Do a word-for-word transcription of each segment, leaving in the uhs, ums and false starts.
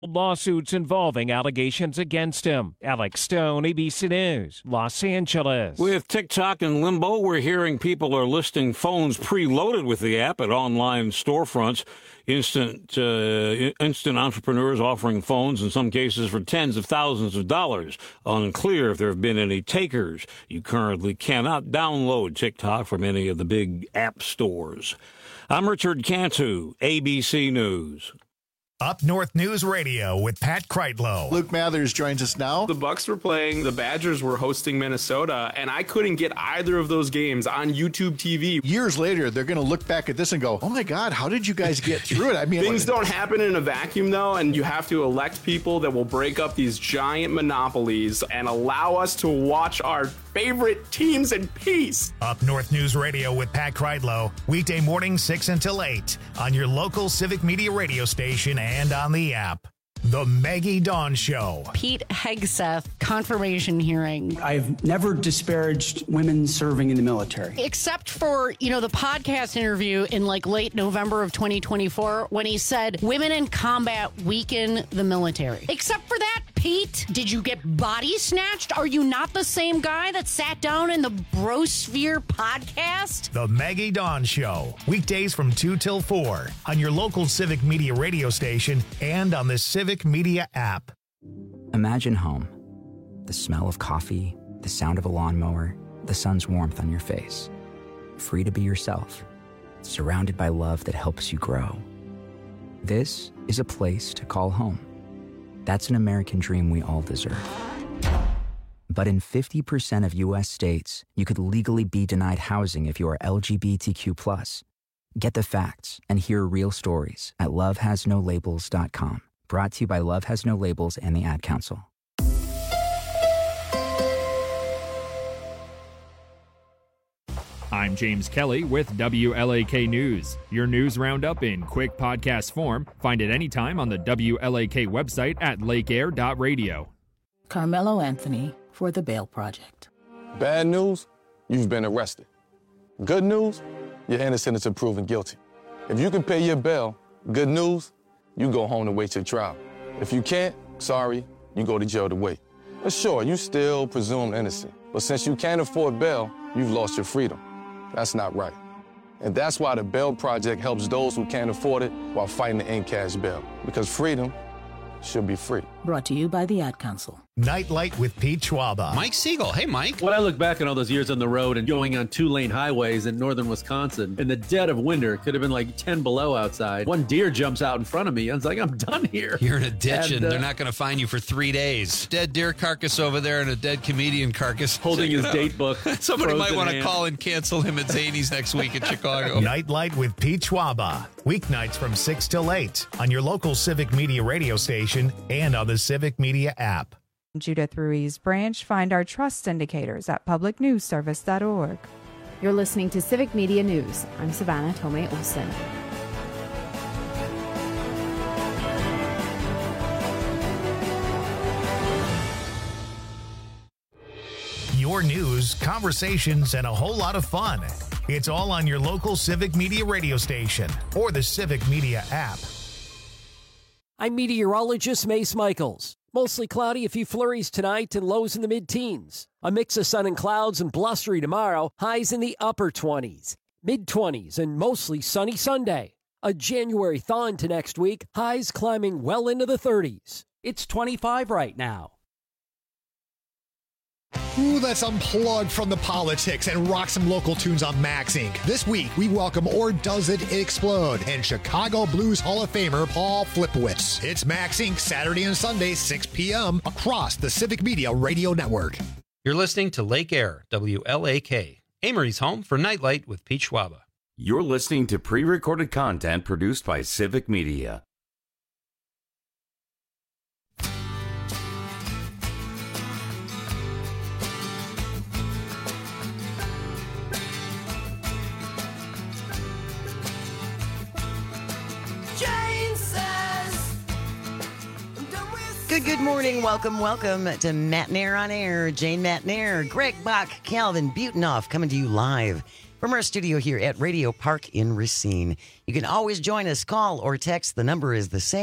lawsuits involving allegations against him. Alex Stone, A B C News, Los Angeles. With TikTok in limbo, we're hearing people are listing phones preloaded with the app at online storefronts. Instant uh, instant entrepreneurs offering phones, in some cases, for tens of thousands of dollars. Unclear if there have been any takers. You currently cannot download TikTok from any of the big app stores. I'm Richard Cantu, A B C News. Up North News Radio with Pat Kreitlow. Luke Mathers joins us now. The Bucks were playing, the Badgers were hosting Minnesota, and I couldn't get either of those games on YouTube T V. Years later, they're going to look back at this and go, oh my God, how did you guys get through it? I mean, things don't happen in a vacuum, though, and you have to elect people that will break up these giant monopolies and allow us to watch our favorite teams in peace. Up North News Radio with Pat Kreitlow, weekday morning six until eight on your local Civic Media radio station and on the app. The Maggie Dawn Show. Pete Hegseth confirmation hearing. I've never disparaged women serving in the military. Except for, you know, the podcast interview in like late November of twenty twenty-four when he said women in combat weaken the military. Except for that, Pete, did you get body snatched? Are you not the same guy that sat down in the Brosphere podcast? The Maggie Dawn Show. Weekdays from two till four on your local Civic Media radio station and on the Civic Media app. Imagine home. The smell of coffee, the sound of a lawnmower, the sun's warmth on your face. Free to be yourself, surrounded by love that helps you grow. This is a place to call home. That's an American dream we all deserve. But in fifty percent of U S states, you could legally be denied housing if you are L G B T Q plus. Get the facts and hear real stories at love has no labels dot com. Brought to you by Love Has No Labels and the Ad Council. I'm James Kelly with W L A K News. Your news roundup in quick podcast form. Find it anytime on the W L A K website at lake air dot radio. Carmelo Anthony for the Bail Project. Bad news, you've been arrested. Good news, you're innocent until proven guilty. If you can pay your bail, good news, you go home to wait your trial. If you can't, sorry, you go to jail to wait. But sure, you still presumed innocent. But since you can't afford bail, you've lost your freedom. That's not right. And that's why the Bail Project helps those who can't afford it while fighting to end cash bail. Because freedom should be free. Brought to you by the Ad Council. Nightlight with Pete Schwaba. Mike Siegel. Hey, Mike. When I look back on all those years on the road and going on two-lane highways in northern Wisconsin, in the dead of winter, it could have been like ten below outside. One deer jumps out in front of me. I was like, I'm done here. You're in a ditch, and, and uh, they're not going to find you for three days. Dead deer carcass over there and a dead comedian carcass. Holding his date book. Somebody might want to call and cancel him at Zany's next week in Chicago. Nightlight with Pete Schwaba. Weeknights from six till eight on your local Civic Media radio station and on the Civic Media app. Judith Ruiz Branch. Find our trust indicators at public news service dot org. You're listening to Civic Media News. I'm Savannah Tomei Olson. Your news, conversations, and a whole lot of fun. It's all on your local Civic Media radio station or the Civic Media app. I'm meteorologist Mace Michaels. Mostly cloudy, a few flurries tonight and lows in the mid-teens. A mix of sun and clouds and blustery tomorrow, highs in the upper twenties. Mid-twenties and mostly sunny Sunday. A January thaw into next week, highs climbing well into the thirties. It's twenty-five right now. Ooh, let's unplug from the politics and rock some local tunes on Max Incorporated. This week, we welcome Or Does It Explode and Chicago Blues Hall of Famer Paul Flipowitz. It's Max Incorporated, Saturday and Sunday, six p.m. across the Civic Media Radio Network. You're listening to Lake Air, W L A K, Amory's home for Nightlight with Pete Schwaba. You're listening to pre-recorded content produced by Civic Media. Good, good morning. Welcome, welcome to Matnair on Air. Jane Matnair, Greg Bach, Calvin Butenoff coming to you live from our studio here at Radio Park in Racine. You can always join us, call or text. The number is the same,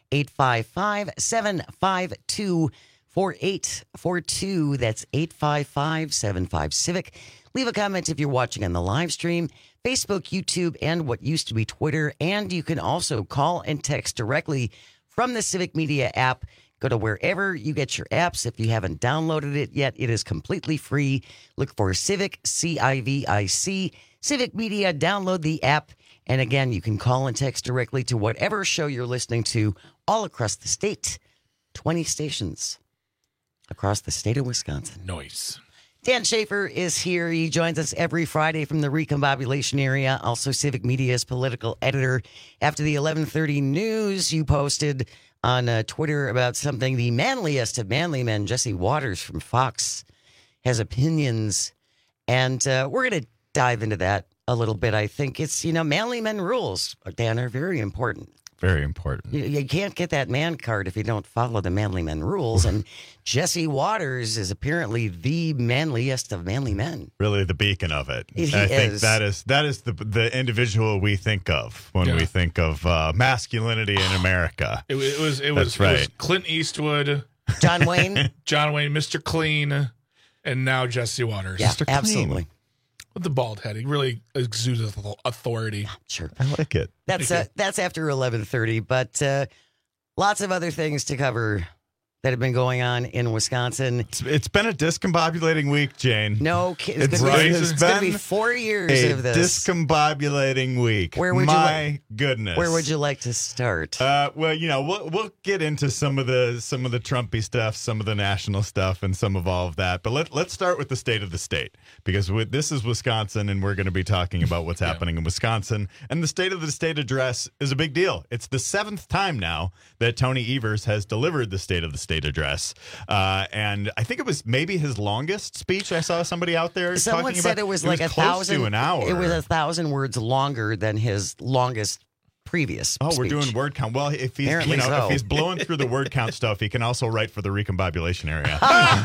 eight five five, seven five two, four eight four two. That's eight five five, seven five, Civic. Leave a comment if you're watching on the live stream, Facebook, YouTube, and what used to be Twitter. And you can also call and text directly from the Civic Media app. Go to wherever you get your apps. If you haven't downloaded it yet, it is completely free. Look for Civic, C I V I C, Civic Media. Download the app. And again, you can call and text directly to whatever show you're listening to all across the state. twenty stations across the state of Wisconsin. Nice. Dan Schaefer is here. He joins us every Friday from the recombobulation area. Also, Civic Media's political editor. After the eleven thirty news, you posted on uh, Twitter about something. The manliest of manly men, Jesse Waters from Fox, has opinions. And uh, we're going to dive into that a little bit. I think it's, you know, manly men rules, Dan, are very important. Very important. You, you can't get that man card if you don't follow the manly men rules. And Jesse Waters is apparently the manliest of manly men. Really the beacon of it. He I think is. that is that is the the individual we think of when Yeah. we think of uh, masculinity in America. It, wa- it was it That's was, it was right. Clint Eastwood, John Wayne, John Wayne, Mister Clean, and now Jesse Waters. Yeah, Mister Clean. absolutely. With the bald head, he really exudes auth- authority. Sure, I like it. That's uh, that's after eleven thirty, but uh, lots of other things to cover that have been going on in Wisconsin. It's, it's been a discombobulating week, Jane. No kidding. It's, It's, gonna be- it has it's gonna been be four years a of this. discombobulating week. Where would you My like- goodness. Where would you like to start? Uh, well, you know, we'll we'll get into some of the some of the Trumpy stuff, some of the national stuff, and some of all of that. But let let's start with the state of the state, because with, this is Wisconsin, and we're going to be talking about what's happening in Wisconsin. And the state of the state address is a big deal. It's the seventh time now that Tony Evers has delivered the state of the state address, uh, and I think it was maybe his longest speech. I saw somebody out there. Someone talking said about. it was like a close thousand. to an hour. It was a thousand words longer than his longest previous. Oh, we're speech. doing word count. Well, if he's Apparently you know so. if he's blowing through the word count stuff, he can also write for the recombobulation area.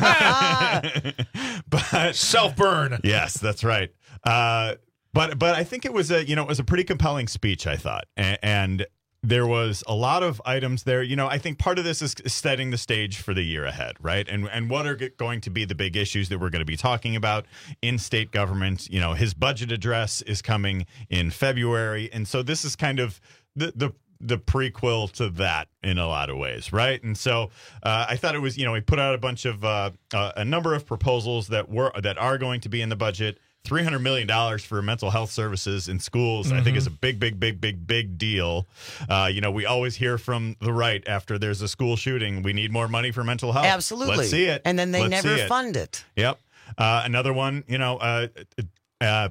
But self burn. Yes, that's right. Uh, but but I think it was a you know it was a pretty compelling speech, I thought, and, and there was a lot of items there. You know, I think part of this is setting the stage for the year ahead, right? And and what are going to be the big issues that we're going to be talking about in state government? You know, his budget address is coming in February, and so this is kind of the the the prequel to that in a lot of ways, right? And so uh, I thought it was, you know, he put out a bunch of uh, uh, a number of proposals that were that are going to be in the budget. three hundred million dollars for mental health services in schools, mm-hmm. I think is a big, big, big, big, big deal. Uh, you know, we always hear from the right after there's a school shooting, we need more money for mental health. Absolutely. Let's see it. And then they Let's never see it. fund it. Yep. Uh, another one, you know, uh, uh,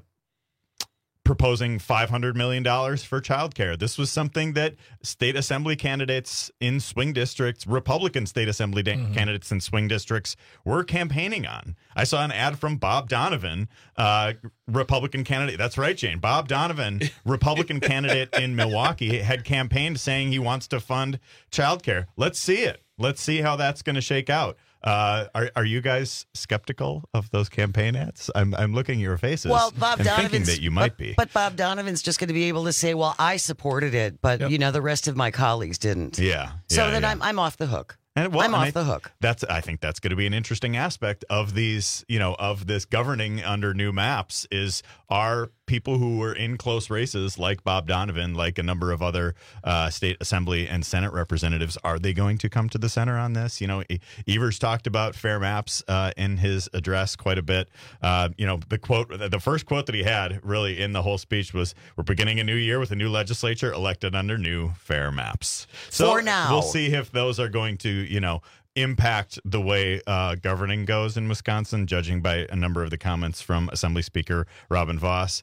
proposing five hundred million dollars for childcare. This was something that state assembly candidates in swing districts, Republican state assembly da- mm-hmm. candidates in swing districts were campaigning on. I saw an ad from Bob Donovan, uh, Republican candidate. That's right, Jane. Bob Donovan, Republican candidate in Milwaukee, had campaigned saying he wants to fund childcare. Let's see it. Let's see how that's going to shake out. Uh, are are you guys skeptical of those campaign ads? I'm I'm looking at your faces. Well, Bob and thinking Donovan's that you might but, be. But Bob Donovan's just going to be able to say, "Well, I supported it, but Yep. you know, the rest of my colleagues didn't." Yeah. So yeah, then yeah. I'm I'm off the hook. And, well, I'm and off I- the hook. That's I think that's going to be an interesting aspect of these, you know, of this governing under new maps is are people who were in close races like Bob Donovan, like a number of other uh, state assembly and Senate representatives, are they going to come to the center on this? You know, E- Evers talked about fair maps uh, in his address quite a bit. Uh, you know, the quote, the first quote that he had really in the whole speech was, "We're beginning a new year with a new legislature elected under new fair maps." So For now. we'll see if those are going to, you know, impact the way uh, governing goes in Wisconsin, judging by a number of the comments from Assembly Speaker Robin Voss.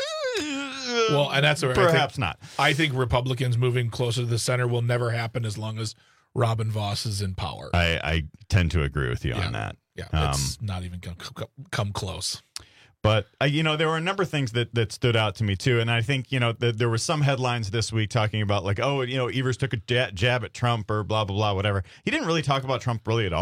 Well, and that's where Perhaps I think, not. I think Republicans moving closer to the center will never happen as long as Robin Voss is in power. I, I tend to agree with you Yeah. on that. Yeah, Um, it's not even going to come close. But, uh, you know, there were a number of things that, that stood out to me, too. And I think, you know, th- there were some headlines this week talking about, like, oh, you know, Evers took a ja- jab at Trump or blah, blah, blah, whatever. He didn't really talk about Trump really at all.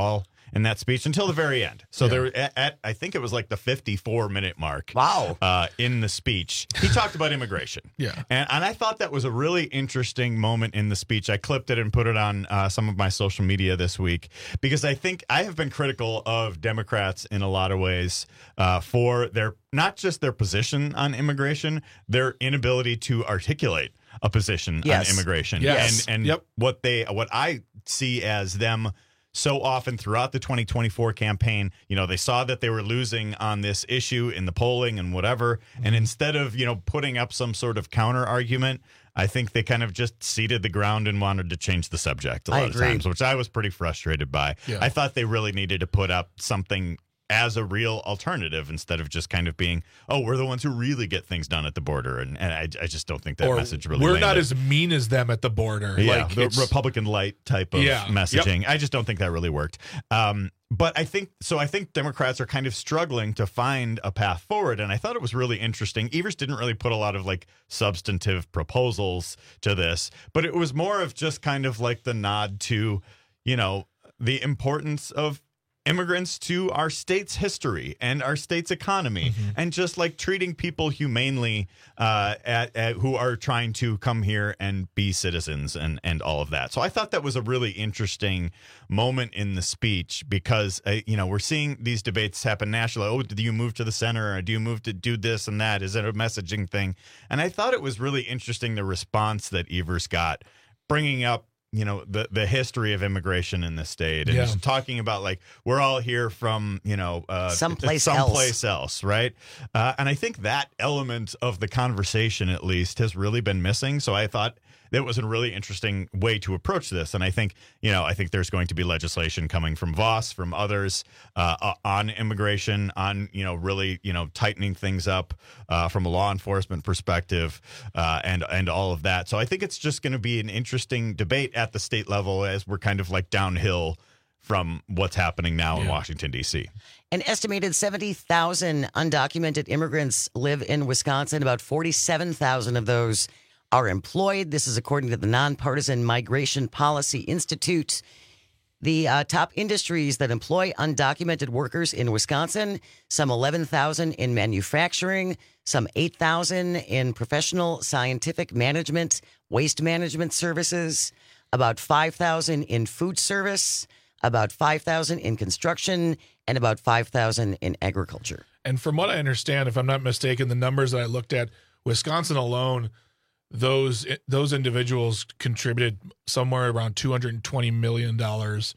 in that speech until the very end. So Yeah. there, at, at I think it was like the fifty-four minute mark. Wow. Uh, in the speech, he talked about immigration. Yeah. And, and I thought that was a really interesting moment in the speech. I clipped it and put it on uh, some of my social media this week because I think I have been critical of Democrats in a lot of ways uh, for their not just their position on immigration, their inability to articulate a position Yes. on immigration. Yes. And and Yep. what they what I see as them so often throughout the twenty twenty-four campaign, you know, they saw that they were losing on this issue in the polling and whatever. And instead of, you know, putting up some sort of counter argument, I think they kind of just ceded the ground and wanted to change the subject a I lot of agree. times, which I was pretty frustrated by. Yeah. I thought they really needed to put up something as a real alternative instead of just kind of being, oh, we're the ones who really get things done at the border. And, and I, I just don't think that or message really we're landed. not as mean as them at the border. Yeah, like the it's- Republican light type of Yeah. messaging. I just don't think that really worked. Um, but I think so. I think Democrats are kind of struggling to find a path forward, and I thought it was really interesting. Evers didn't really put a lot of like substantive proposals to this, but it was more of just kind of like the nod to, you know, the importance of immigrants to our state's history and our state's economy, Mm-hmm. and just like treating people humanely uh, at, at who are trying to come here and be citizens and, and all of that. So I thought that was a really interesting moment in the speech because, uh, you know, we're seeing these debates happen nationally. Oh, do you move to the center or do you move to do this and that? Is it a messaging thing? And I thought it was really interesting the response that Evers got, bringing up, you know, the, the history of immigration in the state and Yeah. just talking about like we're all here from, you know, uh, Someplace someplace else, right? Uh, and I think that element of the conversation, at least, has really been missing. So I thought that was a really interesting way to approach this. And I think, you know, I think there's going to be legislation coming from Voss, from others uh, on immigration, on, you know, really, you know, tightening things up uh, from a law enforcement perspective uh, and, and all of that. So I think it's just going to be an interesting debate at the state level as we're kind of like downhill from what's happening now in Yeah. Washington, D C. An estimated seventy thousand undocumented immigrants live in Wisconsin. About forty-seven thousand of those are employed. This is according to the Nonpartisan Migration Policy Institute. The uh, top industries that employ undocumented workers in Wisconsin, some eleven thousand in manufacturing, some eight thousand in professional scientific management, waste management services, about five thousand in food service, about five thousand in construction, and about five thousand in agriculture. And from what I understand, if I'm not mistaken, the numbers that I looked at, Wisconsin alone, those those individuals contributed somewhere around two hundred twenty million dollars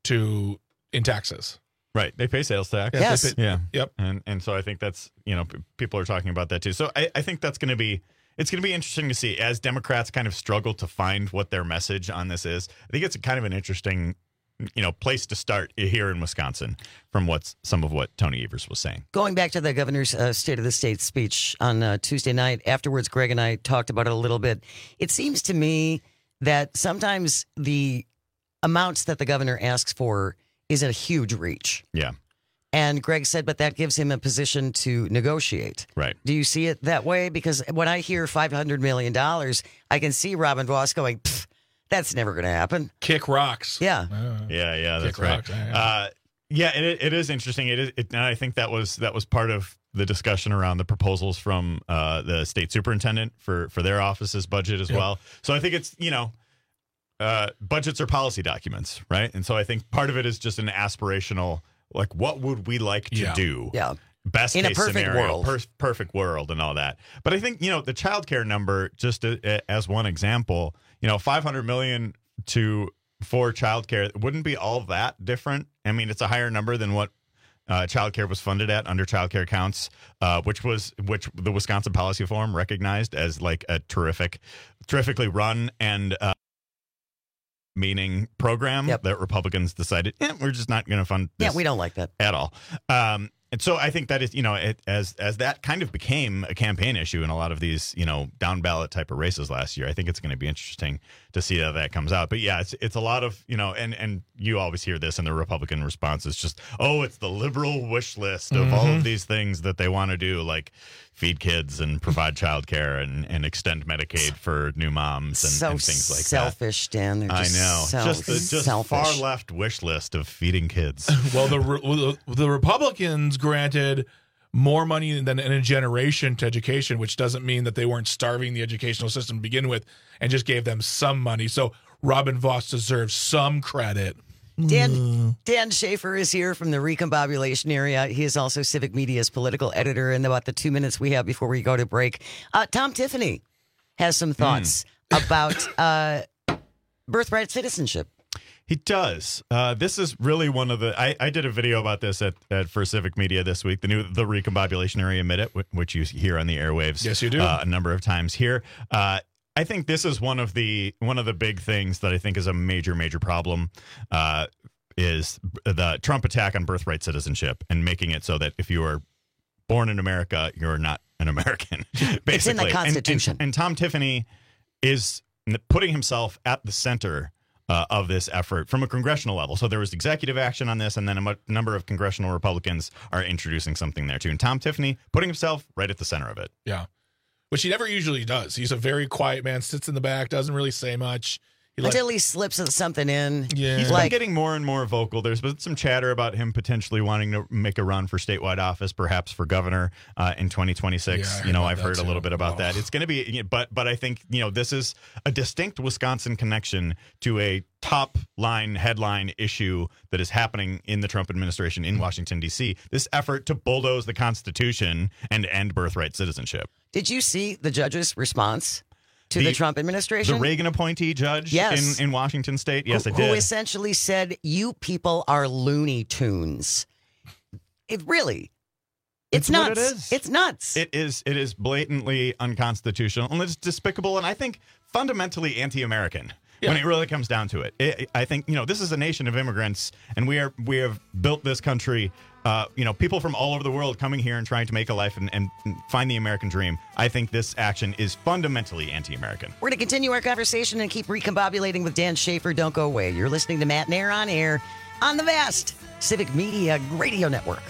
to in taxes. Right. They pay sales tax. Yes. They pay- Yeah. Yep. And and so I think that's, you know, p- people are talking about that too. So I, I think that's going to be, it's going to be interesting to see as Democrats kind of struggle to find what their message on this is. I think it's kind of an interesting, you know, place to start here in Wisconsin from what's some of what Tony Evers was saying. Going back to the governor's uh, State of the State speech on uh, Tuesday night, afterwards, Greg and I talked about it a little bit. It seems to me that sometimes the amounts that the governor asks for is a huge reach. Yeah. And Greg said, but that gives him a position to negotiate. Right. Do you see it that way? Because when I hear five hundred million dollars, I can see Robin Voss going, "Pfft, that's never going to happen." Kick rocks. Yeah. Yeah, yeah, that's Kick right. rocks, yeah. Uh, yeah, it, it is interesting. It is, it, and I think that was that was part of the discussion around the proposals from uh, the state superintendent for for their office's budget as Yep. well. So I think it's, you know, uh, budgets are policy documents, right? And so I think part of it is just an aspirational, like, what would we like to Yeah. do? Yeah. Best In a case perfect scenario, world. per- perfect world, and all that. But I think, you know, the child care number, just a, a- as one example, you know, five hundred million to for child care wouldn't be all that different. I mean, it's a higher number than what uh, child care was funded at under child care counts, uh, which was which the Wisconsin Policy Forum recognized as like a terrific, terrifically run and uh, meaning program Yep. that Republicans decided, eh, we're just not going to fund this Yeah, we don't like that. at all. Um, and so I think that is, you know, it, as as that kind of became a campaign issue in a lot of these, you know, down ballot type of races last year. I think it's going to be interesting to see how that comes out. But yeah, it's it's a lot of, you know, and and you always hear this in the Republican response. It's just, oh, it's the liberal wish list of mm-hmm. all of these things that they want to do, like feed kids and provide child care and, and extend Medicaid for new moms and, so and things like selfish, that. Dan. They're just I know. So just the just selfish. far left wish list of feeding kids. Well, the the Republicans granted more money than in a generation to education, which doesn't mean that they weren't starving the educational system to begin with, and just gave them some money. So Robin Vos deserves some credit. Dan Dan Schaefer is here from the Recombobulation area. He is also Civic Media's political editor. In about the two minutes we have before we go to break, uh, Tom Tiffany has some thoughts mm. about uh, birthright citizenship. He does. Uh, this is really one of the. I, I did a video about this at, at for Civic Media this week. The new the Recombobulation Area Minute, which you hear on the airwaves. Yes, you do uh, a number of times here. Uh, I think this is one of the one of the big things that I think is a major major problem. Uh, is the Trump attack on birthright citizenship and making it so that if you are born in America, you're not an American. Basically, it's in the Constitution. And, and, and Tom Tiffany is putting himself at the center Uh, of this effort from a congressional level. So there was executive action on this, and then a m- number of congressional Republicans are introducing something there too. And Tom Tiffany putting himself right at the center of it. Yeah. Which he never usually does. He's a very quiet man, sits in the back, doesn't really say much. He Until like, he slips something in. Yeah. He's like, been getting more and more vocal. There's been some chatter about him potentially wanting to make a run for statewide office, perhaps for governor uh, in twenty twenty-six. Yeah, you know, I've heard too. a little bit about oh. that. It's going to be, but but I think, you know, this is a distinct Wisconsin connection to a top line headline issue that is happening in the Trump administration in Washington, D C. This effort to bulldoze the Constitution and end birthright citizenship. Did you see the judge's response to the, the Trump administration? The Reagan appointee judge yes. in, in Washington State? Yes, who, I did. Who essentially said, you people are Looney Tunes. It really... It's, It's nuts. what it is. It's nuts. It is. It is blatantly unconstitutional, and it's despicable, and I think fundamentally anti-American. Yeah. When it really comes down to it, it, I think, you know, this is a nation of immigrants, and we are we have built this country. Uh, you know, people from all over the world coming here and trying to make a life and, and find the American dream. I think this action is fundamentally anti-American. We're going to continue our conversation and keep recombobulating with Dan Schaefer. Don't go away. You're listening to Matt Nair on air on the Vast Civic Media Radio Network.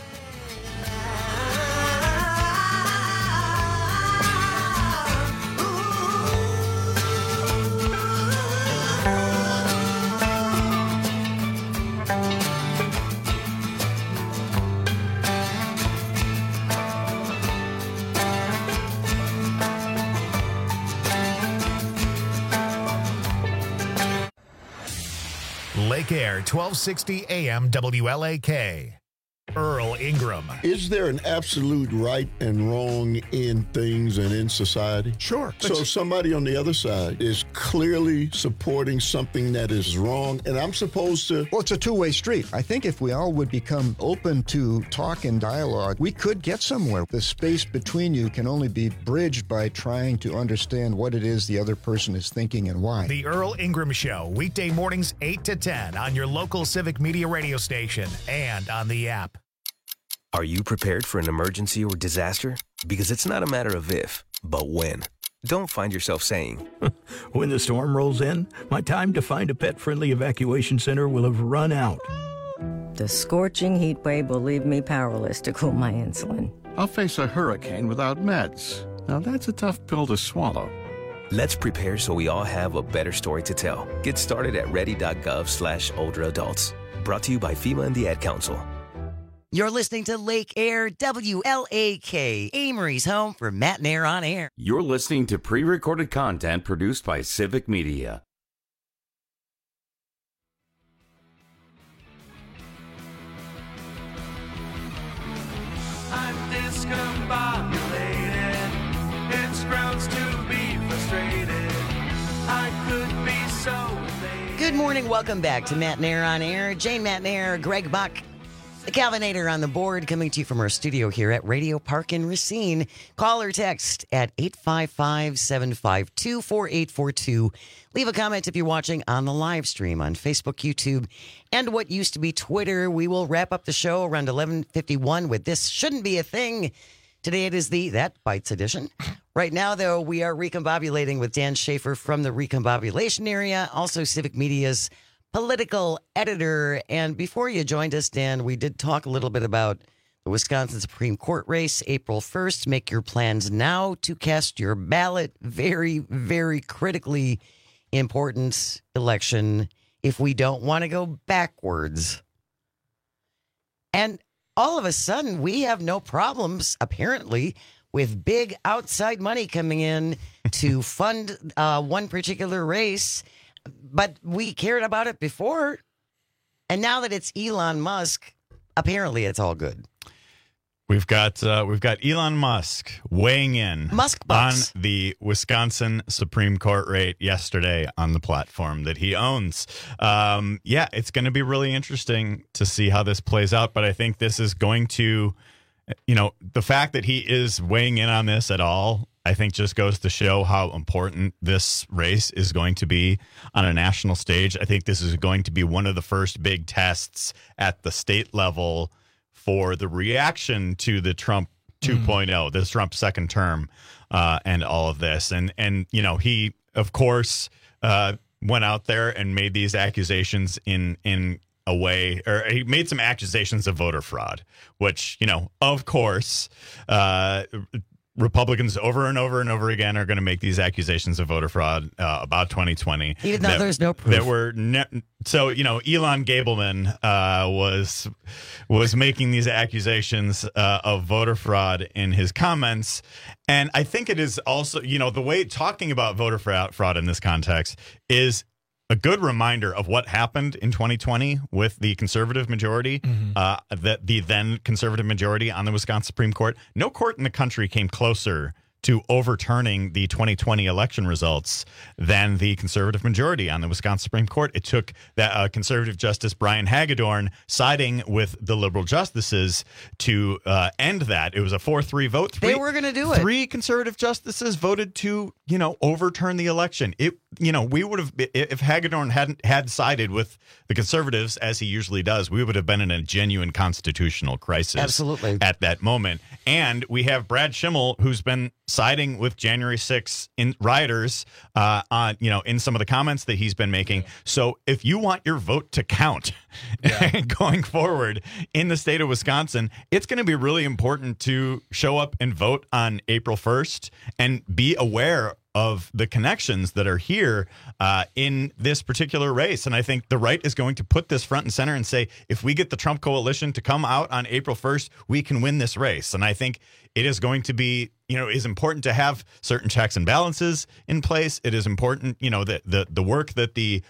Lake Air, twelve sixty A M W L A K. Earl Ingram. Is there an absolute right and wrong in things and in society? Sure. So somebody on the other side is clearly supporting something that is wrong, and I'm supposed to... Well, it's a two-way street. I think if we all would become open to talk and dialogue, we could get somewhere. The space between you can only be bridged by trying to understand what it is the other person is thinking and why. The Earl Ingram Show, weekday mornings eight to ten on your local Civic Media radio station and on the app. Are you prepared for an emergency or disaster? Because it's not a matter of if, but when. Don't find yourself saying, when the storm rolls in, my time to find a pet-friendly evacuation center will have run out. The scorching heat wave will leave me powerless to cool my insulin. I'll face a hurricane without meds. Now that's a tough pill to swallow. Let's prepare so we all have a better story to tell. Get started at ready.gov slash older adults. Brought to you by FEMA and the Ad Council. You're listening to Lake Air W L A K, Amory's home for Matt Nair on air. You're listening to pre-recorded content produced by Civic Media. I'm discombobulated. It's grounds to be frustrated. I could be so elated. Good morning. Welcome back to Matt Nair on air. Jane Matt Nair, Greg Buck, The Calvinator on the board, coming to you from our studio here at Radio Park in Racine. Call or text at eight five five, seven five two, four eight four two. Leave a comment if you're watching on the live stream on Facebook, YouTube, and what used to be Twitter. We will wrap up the show around eleven fifty-one with This Shouldn't Be a Thing. Today it is the That Bites edition. Right now, though, we are recombobulating with Dan Schaefer from the recombobulation area, also Civic Media's political editor. And before you joined us, Dan, we did talk a little bit about the Wisconsin Supreme Court race, April first. Make your plans now to cast your ballot. Very, very critically important election if we don't want to go backwards. And all of a sudden, we have no problems, apparently, with big outside money coming in to fund uh, one particular race. But we cared about it before. And now that it's Elon Musk, apparently it's all good. We've got uh, we've got Elon Musk weighing in Musk on bucks. the Wisconsin Supreme Court race yesterday on the platform that he owns. Um, yeah, it's going to be really interesting to see how this plays out. But I think this is going to, you know, the fact that he is weighing in on this at all, I think just goes to show how important this race is going to be on a national stage. I think this is going to be one of the first big tests at the state level for the reaction to the Trump two point oh, mm. this Trump second term, uh, and all of this. And, and you know, he, of course, uh, went out there and made these accusations in in a way, or he made some accusations of voter fraud, which, you know, of course, uh, Republicans over and over and over again are going to make these accusations of voter fraud uh, about twenty twenty. Even though that, there's no proof. That were ne- so, you know, Elon Gableman uh, was was making these accusations uh, of voter fraud in his comments. And I think it is also, you know, the way talking about voter fraud, fraud in this context is a good reminder of what happened in twenty twenty with the conservative majority, mm-hmm. uh, that the then conservative majority on the Wisconsin Supreme Court. No court in the country came closer to overturning the twenty twenty election results than the conservative majority on the Wisconsin Supreme Court. It took that uh, conservative Justice Brian Hagedorn siding with the liberal justices to uh, end that. It was a four three vote. Three, they were going to do it. Three conservative justices voted to, you know, overturn the election. It, you know, we would have, if Hagedorn hadn't had sided with the conservatives, as he usually does, we would have been in a genuine constitutional crisis. Absolutely. At that moment. And we have Brad Schimmel, who's been siding with January sixth in rioters uh, on, you know, in some of the comments that he's been making. So if you want your vote to count yeah. going forward in the state of Wisconsin, it's going to be really important to show up and vote on April first and be aware of the connections that are here uh, in this particular race. And I think the right is going to put this front and center and say, if we get the Trump coalition to come out on April first, we can win this race. And I think it is going to be, you know, is important to have certain checks and balances in place. It is important, you know, that the, the work that the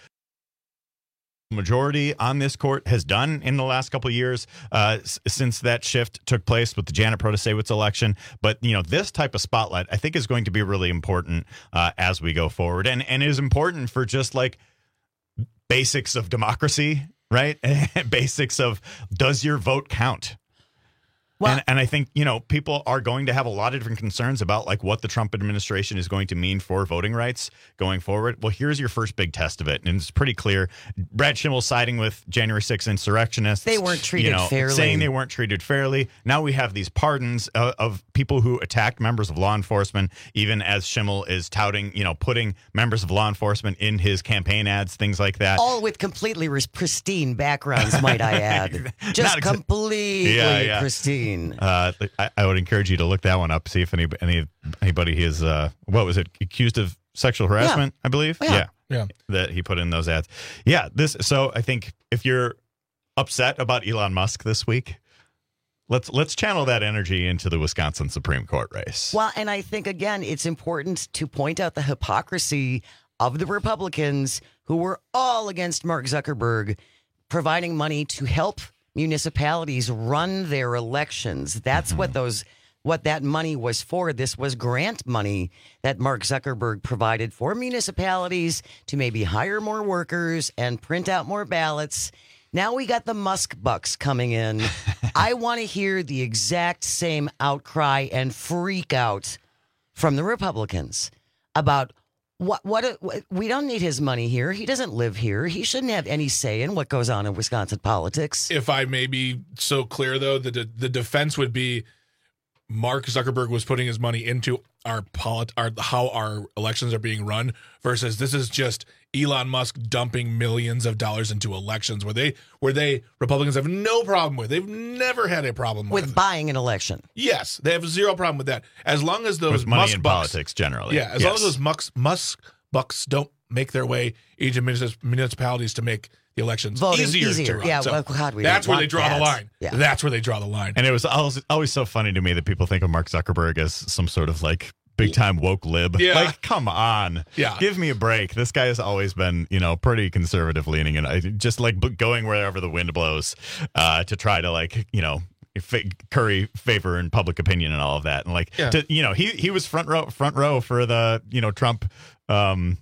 majority on this court has done in the last couple of years uh, s- since that shift took place with the Janet Protasewicz election. But, you know, this type of spotlight, I think, is going to be really important uh, as we go forward. And, and it is important for just like basics of democracy, right? Basics of, does your vote count? Well, and, and I think, you know, people are going to have a lot of different concerns about like what the Trump administration is going to mean for voting rights going forward. Well, here's your first big test of it. And it's pretty clear. Brad Schimmel siding with January sixth insurrectionists. They weren't treated you know, fairly. Saying they weren't treated fairly. Now we have these pardons uh, of people who attacked members of law enforcement, even as Schimmel is touting, you know, putting members of law enforcement in his campaign ads, things like that. All with completely pristine backgrounds, might I add. Just exa- completely yeah, yeah. pristine. Uh, I, I would encourage you to look that one up. See if any any anybody is uh, what was it accused of sexual harassment? Yeah. I believe. Yeah. yeah, yeah, that he put in those ads. Yeah, this. So I think if you're upset about Elon Musk this week, let's let's channel that energy into the Wisconsin Supreme Court race. Well, and I think again, it's important to point out the hypocrisy of the Republicans who were all against Mark Zuckerberg providing money to help municipalities run their elections. That's mm-hmm. what those what that money was for. This was grant money that Mark Zuckerberg provided for municipalities to maybe hire more workers and print out more ballots. Now we got the Musk bucks coming in. I want to hear the exact same outcry and freak out from the Republicans about what, what, what, we don't need his money here. He doesn't live here. He shouldn't have any say in what goes on in Wisconsin politics. If I may be so clear, though, the, de- the defense would be Mark Zuckerberg was putting his money into our polit- our how our elections are being run versus this is just Elon Musk dumping millions of dollars into elections where they where they Republicans have no problem with. They've never had a problem with, with buying an election. Yes, they have zero problem with that. As long as those with money Musk in bucks, politics generally. Yeah, as yes. long as those Musk, Musk bucks don't make their way into municipalities to make the elections Voting easier, easier. to run. Yeah, so well, God, we that's don't where they want draw that. the line. Yeah. That's where they draw the line. And it was always, always so funny to me that people think of Mark Zuckerberg as some sort of like big time woke lib. Yeah. Like, come on. Yeah. Give me a break. This guy has always been, you know, pretty conservative leaning and I just like b- going wherever the wind blows uh, to try to like, you know, f- curry favor in public opinion and all of that. And like, Yeah. to, you know, he he was front row front row for the, you know, Trump um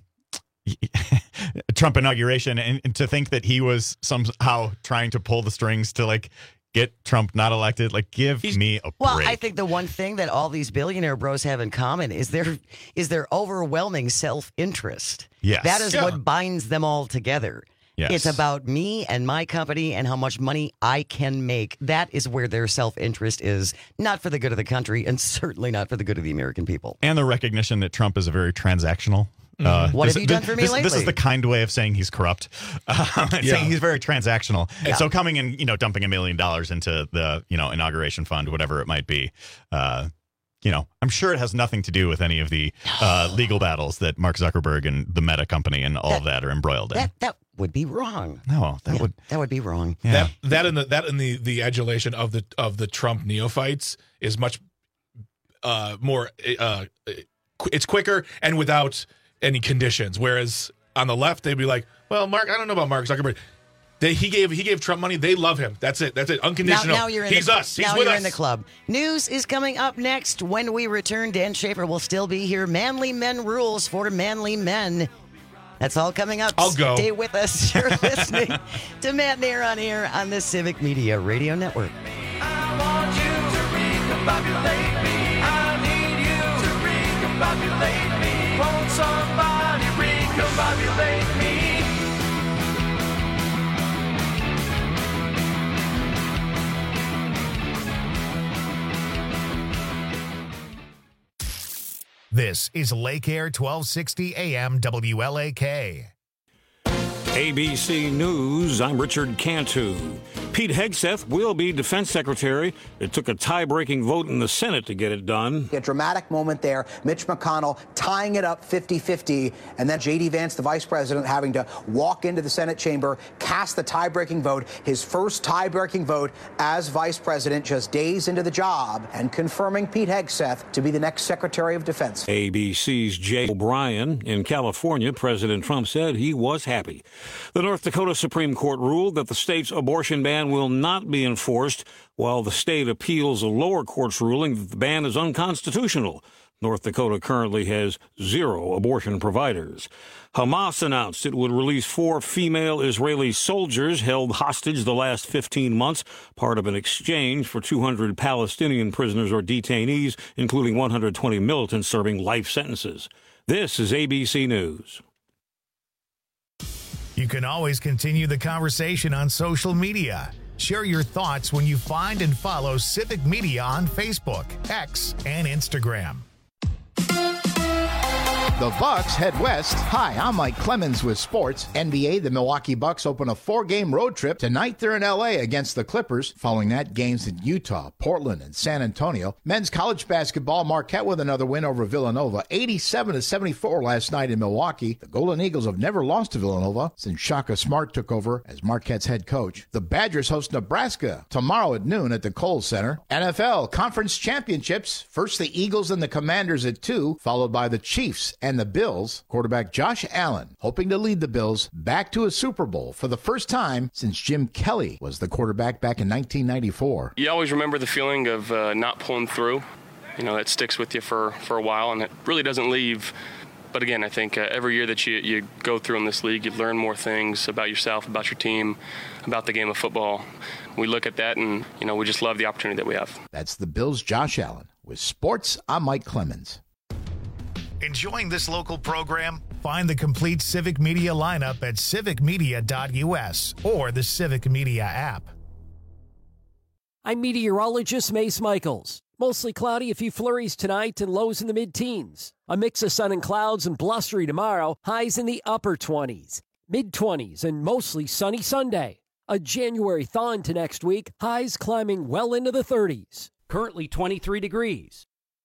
Trump inauguration, and, and to think that he was somehow trying to pull the strings to like get Trump not elected, like give me a Well, break. I think the one thing that all these billionaire bros have in common is their is their overwhelming self-interest. Yes. That is Yeah. what binds them all together. Yes. It's about me and my company and how much money I can make. That is where their self-interest is, not for the good of the country and certainly not for the good of the American people. And the recognition that Trump is a very transactional. Uh, What this, have you done for me this, lately? This is the kind way of saying he's corrupt. Uh, and Yeah. saying he's very transactional. Yeah. And so coming and, you know, dumping a million dollars into the, you know, inauguration fund, whatever it might be, uh, you know, I'm sure it has nothing to do with any of the uh, legal battles that Mark Zuckerberg and the Meta company and all That- of that are embroiled in. That that would be wrong. no, that Yeah, would. that would be wrong. Yeah. That that and the that and the the adulation of the of the Trump neophytes is much uh, more. Uh, qu- it's quicker and without any conditions. Whereas on the left, they'd be like, "Well, Mark, I don't know about Mark Zuckerberg. They, he gave he gave Trump money. They love him. That's it. That's it. Now, Unconditional. now you're in He's the, us. He's now with you're us. in the club. News is coming up next. When we return, Dan Schaefer will still be here. Manly Men rules for manly men. That's all coming up. I'll go. Stay with us. You're listening to Matt Nair on air on the Civic Media Radio Network. I want you to recombobulate me. I need you to recombobulate me. Won't somebody recombobulate me? This is Lake Air twelve sixty A M W L A K. A B C News, I'm Richard Cantu. Pete Hegseth will be defense secretary. It took a tie-breaking vote in the Senate to get it done. A dramatic moment there. Mitch McConnell tying it up fifty-fifty, and then J D. Vance, the vice president, having to walk into the Senate chamber, cast the tie-breaking vote, his first tie-breaking vote as vice president just days into the job, and confirming Pete Hegseth to be the next secretary of defense. A B C's Jay O'Brien. In California, President Trump said he was happy. The North Dakota Supreme Court ruled that the state's abortion ban will not be enforced while the state appeals a lower court's ruling that the ban is unconstitutional. North Dakota currently has zero abortion providers. Hamas announced it would release four female Israeli soldiers held hostage the last fifteen months, part of an exchange for two hundred Palestinian prisoners or detainees, including one hundred twenty militants serving life sentences. This is A B C News. You can always continue the conversation on social media. Share your thoughts when you find and follow Civic Media on Facebook, X, and Instagram. The Bucks head west. Hi, I'm Mike Clemens with sports. N B A, the Milwaukee Bucks open a four-game road trip. Tonight they're in L A against the Clippers. Following that, games in Utah, Portland, and San Antonio. Men's college basketball, Marquette with another win over Villanova. eighty-seven to seventy-four last night in Milwaukee. The Golden Eagles have never lost to Villanova since Shaka Smart took over as Marquette's head coach. The Badgers host Nebraska tomorrow at noon at the Kohl Center. N F L Conference Championships. First the Eagles and the Commanders at two, followed by the Chiefs and the Bills. Quarterback Josh Allen hoping to lead the Bills back to a Super Bowl for the first time since Jim Kelly was the quarterback back in nineteen ninety-four. You always remember the feeling of uh, not pulling through. You know, that sticks with you for, for a while, and it really doesn't leave but again, I think uh, every year that you, you go through in this league, you learn more things about yourself, about your team, about the game of football. We look at that, and you know, we just love the opportunity that we have. That's the Bills' Josh Allen. With sports, I'm Mike Clemens. Enjoying this local program? Find the complete Civic Media lineup at civic media dot u s or the Civic Media app. I'm meteorologist Mace Michaels. Mostly cloudy, a few flurries tonight and lows in the mid-teens. A mix of sun and clouds and blustery tomorrow, highs in the upper twenties. Mid-twenties and mostly sunny Sunday. A January thaw into next week, highs climbing well into the thirties. Currently twenty-three degrees.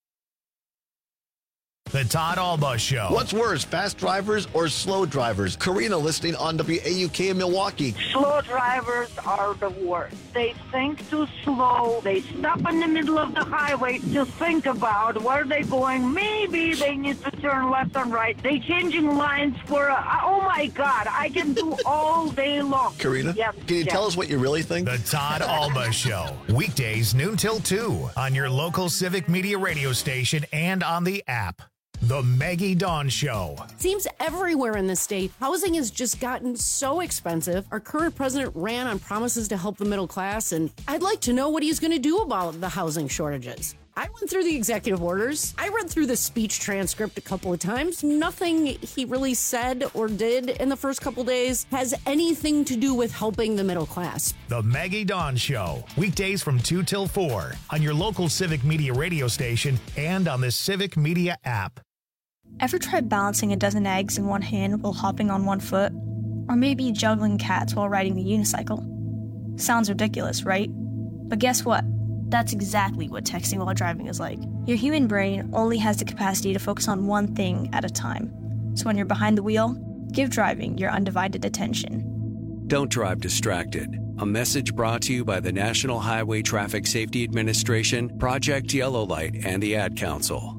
The Todd Alba Show. What's worse, fast drivers or slow drivers? Karina listening on W A U K in Milwaukee. Slow drivers are the worst. They think too slow. They stop in the middle of the highway to think about where they're going. Maybe they need to turn left and right. They changing lines for, a, oh my God, I can do all day long. Karina, yes, can you yes. tell us what you really think? The Todd Alba Show. Weekdays noon till two on your local Civic Media radio station and on the app. The Maggie Dawn Show. Seems everywhere in the state, housing has just gotten so expensive. Our current president ran on promises to help the middle class, and I'd like to know what he's going to do about the housing shortages. I went through the executive orders. I read through the speech transcript a couple of times. Nothing he really said or did in the first couple days has anything to do with helping the middle class. The Maggie Dawn Show. Weekdays from two till four on your local Civic Media radio station and on the Civic Media app. Ever tried balancing a dozen eggs in one hand while hopping on one foot? Or maybe juggling cats while riding the unicycle? Sounds ridiculous, right? But guess what? That's exactly what texting while driving is like. Your human brain only has the capacity to focus on one thing at a time. So when you're behind the wheel, give driving your undivided attention. Don't drive distracted. A message brought to you by the National Highway Traffic Safety Administration, Project Yellow Light, and the Ad Council.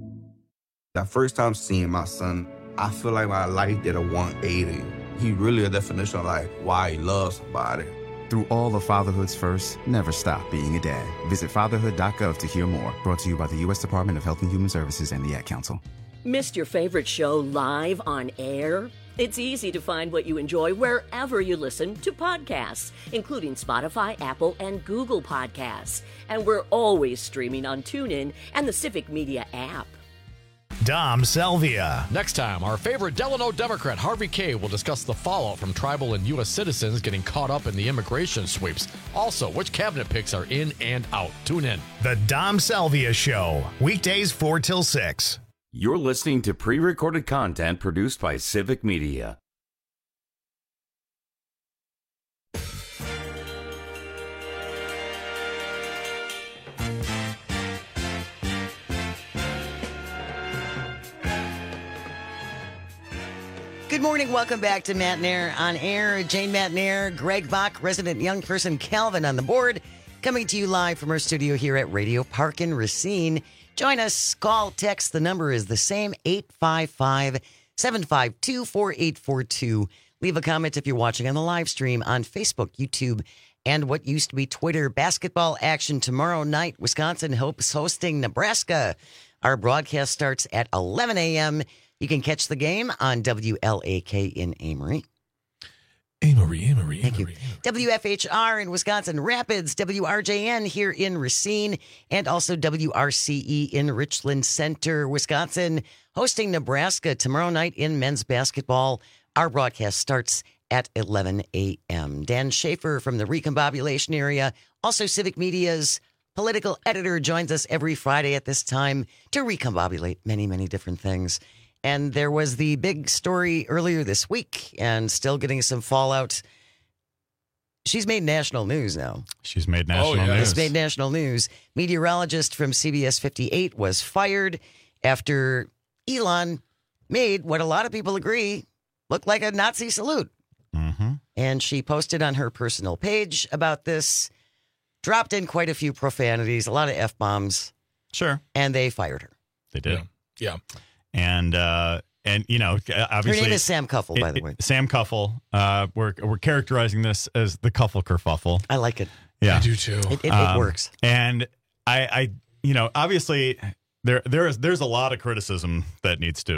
That first time seeing my son, I feel like my life did a one eighty. He really a definition of like why he loves somebody. Through all of fatherhood's first, never stop being a dad. Visit fatherhood dot gov to hear more. Brought to you by the U S Department of Health and Human Services and the Ad Council. Missed your favorite show live on air? It's easy to find what you enjoy wherever you listen to podcasts, including Spotify, Apple, and Google Podcasts. And we're always streaming on TuneIn and the Civic Media app. Dom Salvia. Next time, our favorite Delano Democrat, Harvey Kaye, will discuss the fallout from tribal and U S citizens getting caught up in the immigration sweeps. Also, which cabinet picks are in and out. Tune in. The Dom Salvia Show. Weekdays four till six. You're listening to pre-recorded content produced by Civic Media. Good morning. Welcome back to Matt Nair on Air. Jane Matt Nair, Greg Bach, resident young person Calvin on the board, coming to you live from our studio here at Radio Park in Racine. Join us. Call, text. The number is the same, eight five five, seven five two, four eight four two. Leave a comment if you're watching on the live stream on Facebook, YouTube, and what used to be Twitter. Basketball action tomorrow night. Wisconsin hopes hosting Nebraska. Our broadcast starts at eleven a.m. You can catch the game on W L A K in Amory. Amory, Amory, Thank Amory. you. W F H R in Wisconsin Rapids, W R J N here in Racine, and also W R C E in Richland Center, Wisconsin, hosting Nebraska tomorrow night in men's basketball. Our broadcast starts at eleven a.m. Dan Schaefer from the Recombobulation area, also Civic Media's political editor, joins us every Friday at this time to recombobulate many, many different things. And there was the big story earlier this week and still getting some fallout. She's made national news now. She's made national Oh, yeah. news. She's made national news. Meteorologist from C B S fifty-eight was fired after Elon made what a lot of people agree looked like a Nazi salute. Mm-hmm. And she posted on her personal page about this, dropped in quite a few profanities, a lot of F-bombs. Sure. And they fired her. They did. Yeah. And, uh, and you know, obviously... Her name is Sam Cuffle, by the way. Sam Cuffle. Uh, we're, we're characterizing this as the Cuffle kerfuffle. I like it. Yeah. I do too. It, it, Um, it works. And I, I, you know, obviously there, there is, there's a lot of criticism that needs to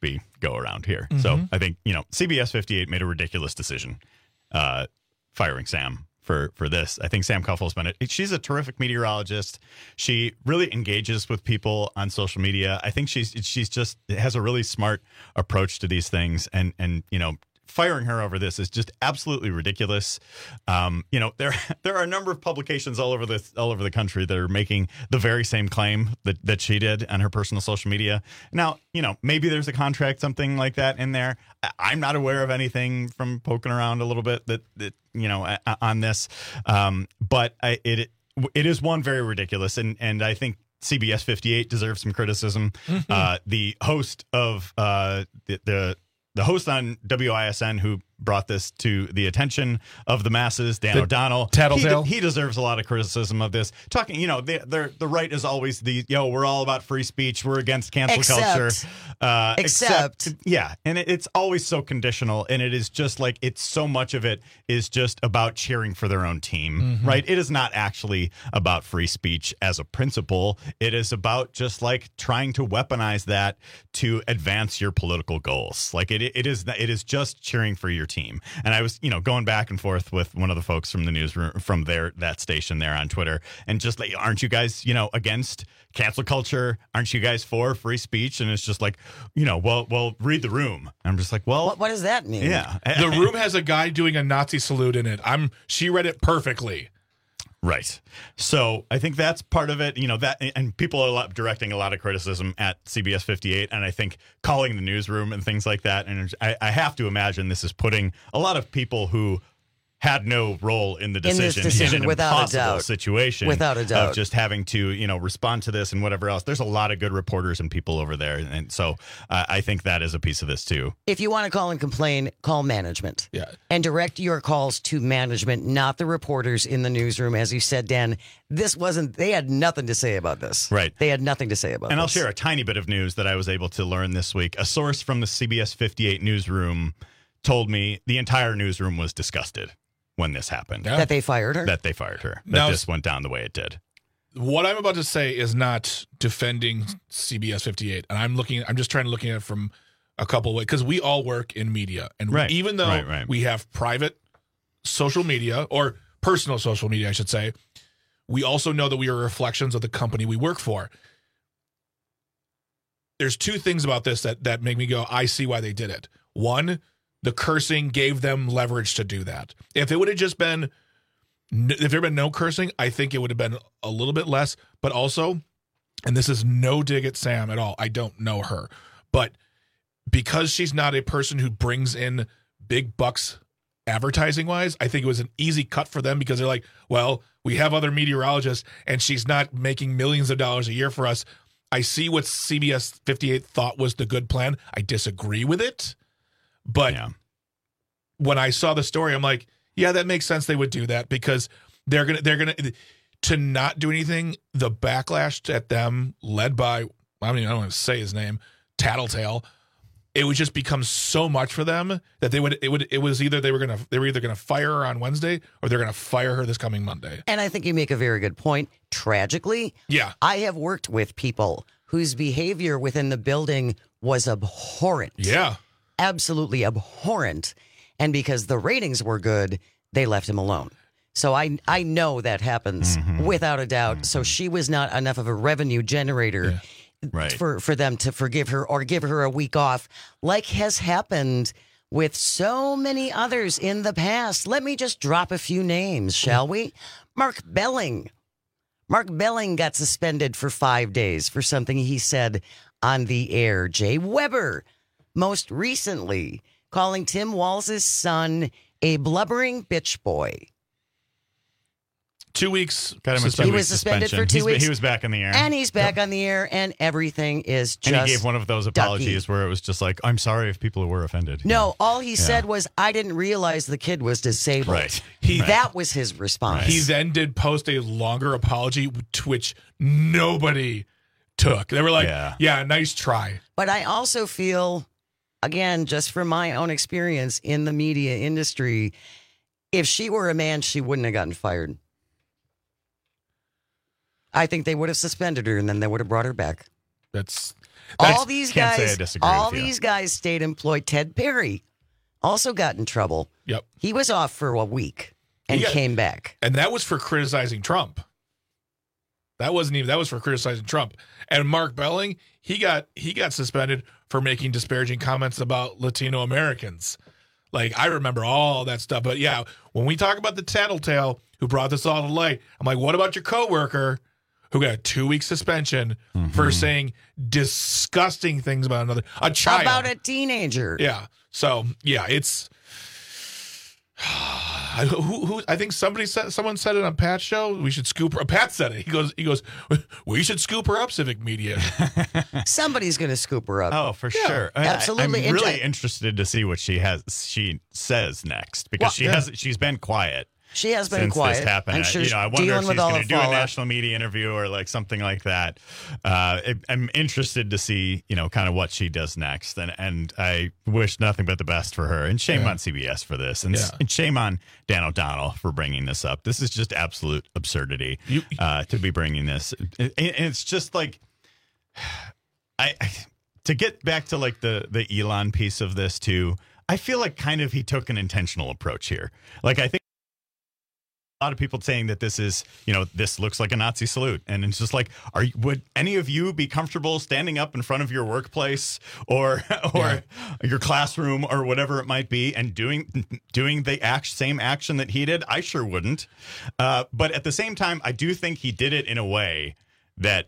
be go around here. Mm-hmm. So I think, you know, C B S fifty-eight made a ridiculous decision uh, firing Sam for for this. I think Sam Kuffel's been a, she's a terrific meteorologist. She really engages with people on social media. I think she's she's just has a really smart approach to these things, and and you know, firing her over this is just absolutely ridiculous. Um, you know, there there are a number of publications all over the all over the country that are making the very same claim that, that she did on her personal social media. Now, you know, maybe there's a contract, something like that in there. I, I'm not aware of anything from poking around a little bit that, that you know, a, on this. Um, but I, it it is one very ridiculous, and and I think C B S fifty-eight deserves some criticism. Mm-hmm. Uh, the host of uh, the, the The host on W I S N who brought this to the attention of the masses, Dan the O'Donnell, Tattletale. He, he deserves a lot of criticism of this. Talking, you know, the the right is always the, yo, we're all about free speech. We're against cancel Except, culture. Uh, except, except, yeah. And it, it's always so conditional. And it is just like, it's so much of it is just about cheering for their own team, mm-hmm. right? It is not actually about free speech as a principle. It is about just like trying to weaponize that to advance your political goals. Like it, it is, it is just cheering for your team. And I was, you know, going back and forth with one of the folks from the newsroom, from their, that station there on Twitter, and just like, aren't you guys, you know, against cancel culture? Aren't you guys for free speech? And it's just like, you know, well, well, read the room. I'm just like, well, what, what does that mean? Yeah. The room has a guy doing a Nazi salute in it. I'm, she read it perfectly. Right. So I think that's part of it, you know, that, and people are a lot, directing a lot of criticism at C B S fifty-eight, and I think calling the newsroom and things like that. And I, I have to imagine this is putting a lot of people who had no role in the decision, in, this decision in an without impossible a doubt. situation, without a doubt, of just having to, you know, respond to this and whatever else. There's a lot of good reporters and people over there, and so uh, I think that is a piece of this too. If you want to call and complain, call management. Yeah, and direct your calls to management, not the reporters in the newsroom. As you said, Dan, this wasn't. They had nothing to say about this. Right, they had nothing to say about. And this. I'll share a tiny bit of news that I was able to learn this week. A source from the C B S fifty-eight newsroom told me the entire newsroom was disgusted when this happened. Yeah. That they fired her? That they fired her. That Now, this went down the way it did. What I'm about to say is not defending C B S fifty-eight. And I'm looking, I'm just trying to look at it from a couple of ways, because we all work in media. And right. we, even though right, right. we have private social media, or personal social media, I should say, we also know that we are reflections of the company we work for. There's two things about this that, that make me go, I see why they did it. One, the cursing gave them leverage to do that. If it would have just been, if there had been no cursing, I think it would have been a little bit less. But also, and this is no dig at Sam at all, I don't know her, but because she's not a person who brings in big bucks advertising wise, I think it was an easy cut for them, because they're like, well, we have other meteorologists and she's not making millions of dollars a year for us. I see what C B S fifty-eight thought was the good plan. I disagree with it. But yeah. when I saw the story, I'm like, yeah, that makes sense. They would do that, because they're gonna they're gonna to not do anything. The backlash at them, led by, I mean, I don't want to say his name, Tattletale. It would just become so much for them that they would it would it was either they were gonna they were either gonna fire her on Wednesday, or they're gonna fire her this coming Monday. And I think you make a very good point. Tragically, yeah, I have worked with people whose behavior within the building was abhorrent. Yeah. Absolutely abhorrent, and because the ratings were good, they left him alone. So I I know that happens mm-hmm. without a doubt. Mm-hmm. So she was not enough of a revenue generator yeah. right. for, for them to forgive her or give her a week off, like has happened with so many others in the past. Let me just drop a few names, shall we? Mark Belling. Mark Belling got suspended for five days for something he said on the air. Jay Weber, most recently, calling Tim Walz's son a blubbering bitch boy. Two weeks. Got him he was suspended suspension. for two he's, weeks. He was back in the air. And he's back yep. on the air, and everything is just And he gave one of those apologies ducky. where it was just like, I'm sorry if people were offended. No, yeah. all he yeah. said was, I didn't realize the kid was disabled. Right. He, that was his response. He then did post a longer apology, to which nobody took. They were like, yeah, yeah nice try. But I also feel, again, just from my own experience in the media industry, if she were a man, she wouldn't have gotten fired. I think they would have suspended her, and then they would have brought her back. That's all these can't say I guys, disagree all with you. these guys stayed employed. Ted Perry also got in trouble. Yep. He was off for a week and He got- came back. And that was for criticizing Trump. That wasn't even that was for criticizing Trump. And Mark Belling, he got he got suspended for making disparaging comments about Latino Americans. Like, I remember all that stuff. But yeah, when we talk about the tattletale who brought this all to light, I'm like, what about your coworker who got a two-week suspension Mm-hmm. for saying disgusting things about another a child? How about a teenager? Yeah. So yeah, it's I, who, who I think somebody said someone said it on Pat's show. We should scoop her. Pat said it. He goes. He goes. We should scoop her up, Civic Media. Somebody's going to scoop her up. Oh, for Yeah, sure. I- absolutely. I'm really And- interested to see what she has. She says next because Well, she yeah. has. She's been quiet. She has been since quiet. this happened. I'm I- sure you know, I she's wonder if dealing she's with all going the to do a fallout. national media interview or like something like that. Uh, it, I'm interested to see, you know, kind of what she does next, and and I wish nothing but the best for her. And shame Yeah. on C B S for this, and, Yeah. and shame on Dan O'Donnell for bringing this up. This is just absolute absurdity You- uh, to be bringing this, and, and it's just like I, I to get back to like the the Elon piece of this too. I feel like kind of he took an intentional approach here. Like I think. A lot of people saying that this is, you know, this looks like a Nazi salute, and it's just like, are you, would any of you be comfortable standing up in front of your workplace or or your classroom or whatever it might be and doing doing the act, same action that he did? I sure wouldn't. Uh, but at the same time, I do think he did it in a way that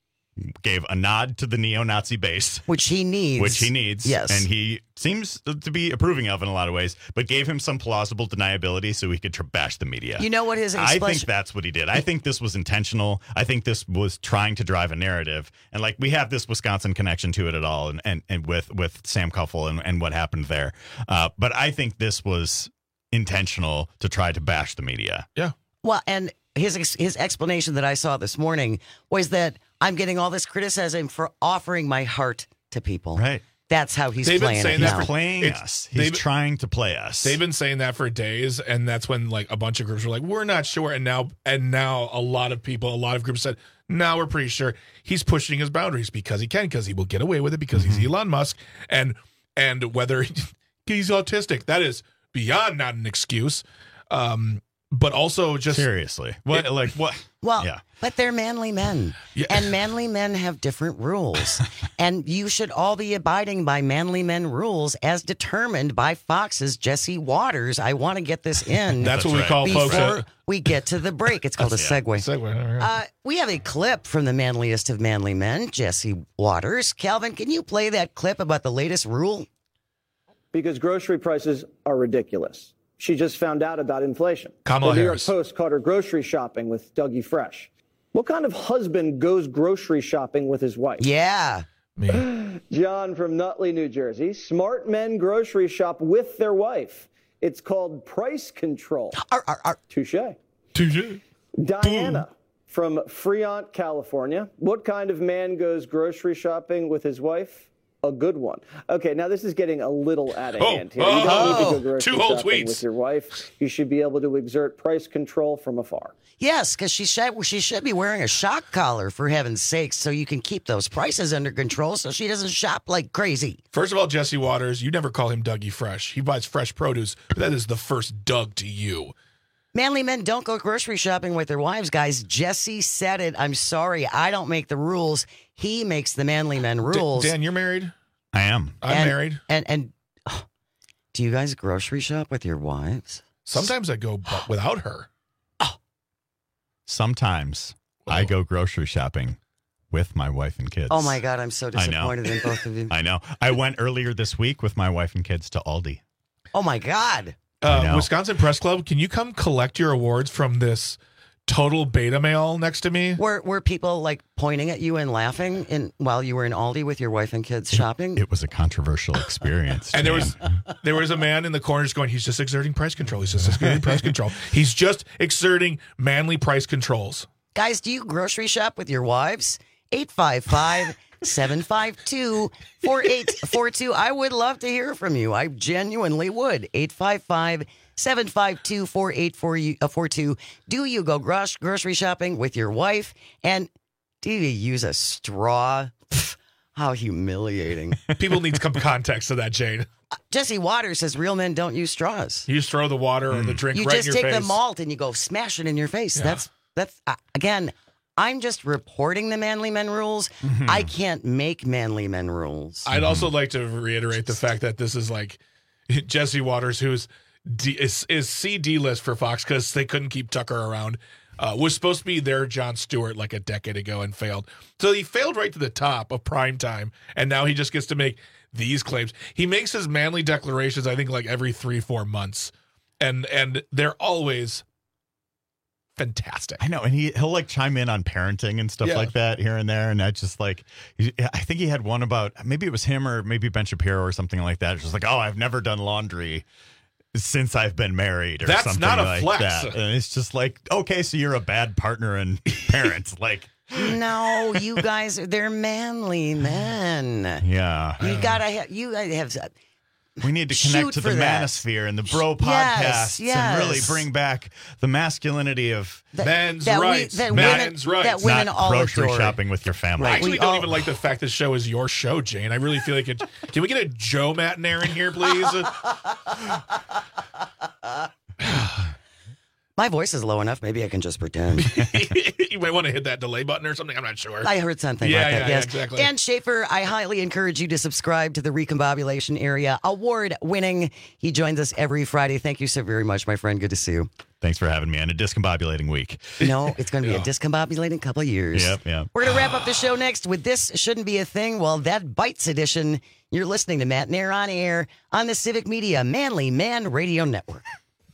gave a nod to the neo-Nazi base, Which he needs. which he needs, Yes. and he seems to be approving of in a lot of ways, but gave him some plausible deniability so he could tr- bash the media. You know what his I think expression- that's what he did. I think this was intentional. I think this was trying to drive a narrative, and like we have this Wisconsin connection to it at all, and and, and with with Sam Kuffel and, and what happened there. Uh, but I think this was intentional to try to bash the media. Yeah. Well, and his ex- his explanation that I saw this morning was that I'm getting all this criticism for offering my heart to people. Right. That's how he's They've been playing saying it that now. for- Playing It's- us. He's they've- trying to play us. They've been saying that for days, and that's when like a bunch of groups were like, "We're not sure," and now and now a lot of people, a lot of groups said, "Now we're pretty sure." He's pushing his boundaries because he can, because he will get away with it because Mm-hmm. he's Elon Musk, and and whether he's autistic, that is beyond not an excuse. Um, but also just Seriously. What It- like what? Well, Yeah. but they're manly men. Yeah. And manly men have different rules. And you should all be abiding by manly men rules as determined by Fox's Jesse Waters. I want to get this in That's what we right. call folks. before that- we get to the break. It's called a Yeah. segue. Segue, all right. Uh, we have a clip from the manliest of manly men, Jesse Waters. Calvin, can you play that clip about the latest rule? Because grocery prices are ridiculous. She just found out about inflation. Kamala the New Harris. York Post caught her grocery shopping with Dougie Fresh. What kind of husband goes grocery shopping with his wife? Yeah. Me. John from Nutley, New Jersey. Smart men grocery shop with their wife. It's called price control. Ar, ar, ar. Touche. Touche. Diana from Fremont, California. What kind of man goes grocery shopping with his wife? A good one. Okay, now this is getting a little out of Oh, hand here. You don't need to oh, go grocery two whole shopping tweets. with your wife. You should be able to exert price control from afar. Yes, because she should, she should be wearing a shock collar, for heaven's sakes, so you can keep those prices under control so she doesn't shop like crazy. First of all, Jesse Waters, you never call him Dougie Fresh. He buys fresh produce, but that is the first Doug to you. Manly men don't go grocery shopping with their wives, guys. Jesse said it. I'm sorry. I don't make the rules. He makes the manly men D- rules. Dan, you're married. I am. I'm And- married. And and oh, do you guys grocery shop with your wives? Sometimes I go bu- without her. Sometimes I go grocery shopping with my wife and kids. Oh my God, I'm so I know. disappointed in both of you. I know. I went earlier this week with my wife and kids to Aldi. Oh my God. I Uh, know. Wisconsin Press Club, can you come collect your awards from this total beta male next to me? Were were people like pointing at you and laughing in while you were in Aldi with your wife and kids shopping? It was a controversial experience. And there Jan. was there was a man in the corner just going, he's just exerting price control. He's just exerting price control. He's just exerting manly price controls. Guys, do you grocery shop with your wives? eight five five, seven five two, four eight four two. I would love to hear from you. I genuinely would. eight five five, seven five two, four eight four two. Do you go gro- grocery shopping with your wife? And do you use a straw? Pff, How humiliating. People need some context to that, Jane. Uh, Jesse Waters says real men don't use straws. You just throw the water or the drink You right just in your take face. the malt and you go smash it in your face. Yeah. That's, that's uh, again, I'm just reporting the manly men rules. Mhm. I can't make manly men rules. I'd also like to reiterate the fact that this is like Jesse Waters, who's D, is, is C D list for Fox because they couldn't keep Tucker around. Uh, was supposed to be their Jon Stewart like a decade ago and failed. So he failed right to the top of prime time, and now he just gets to make these claims. He makes his manly declarations, I think, like every three, four months, and and they're always fantastic. I know, and he he'll like chime in on parenting and stuff Yeah. like that here and there, and that's just like he- I think he had one about maybe it was him or maybe Ben Shapiro or something like that. It's just like, oh, I've never done laundry since I've been married or That's something not a like flex. that. And it's just like, okay, so you're a bad partner and parent. Like, No, you guys, they're manly men. yeah. You gotta have, you gotta have, We need to Shoot connect to for the that. manosphere and the bro Yes, podcasts and really yes. bring back the masculinity of That- Men's that we- rights. that women- Men's rights. that women not all grocery adore. shopping with your family. I actually We don't all- even like the fact this show is your show, Jane. I really feel like it. Can we get a Joe Mattinair in here, please? My voice is low enough. Maybe I can just pretend. You might want to hit that delay button or something. I'm not sure. I heard something yeah, like that. yeah, Yes. yeah, exactly. Dan Schaefer, I highly encourage you to subscribe to the Recombobulation Area Award winning. He joins us every Friday. Thank you so very much, my friend. Good to see you. Thanks for having me on a discombobulating week. No, it's going to be a discombobulating couple of years. Yep, yep. We're going to wrap up the show next with This Shouldn't Be a Thing. Well, that Bites edition. You're listening to Matt Nair on air on the Civic Media Manly Man Radio Network.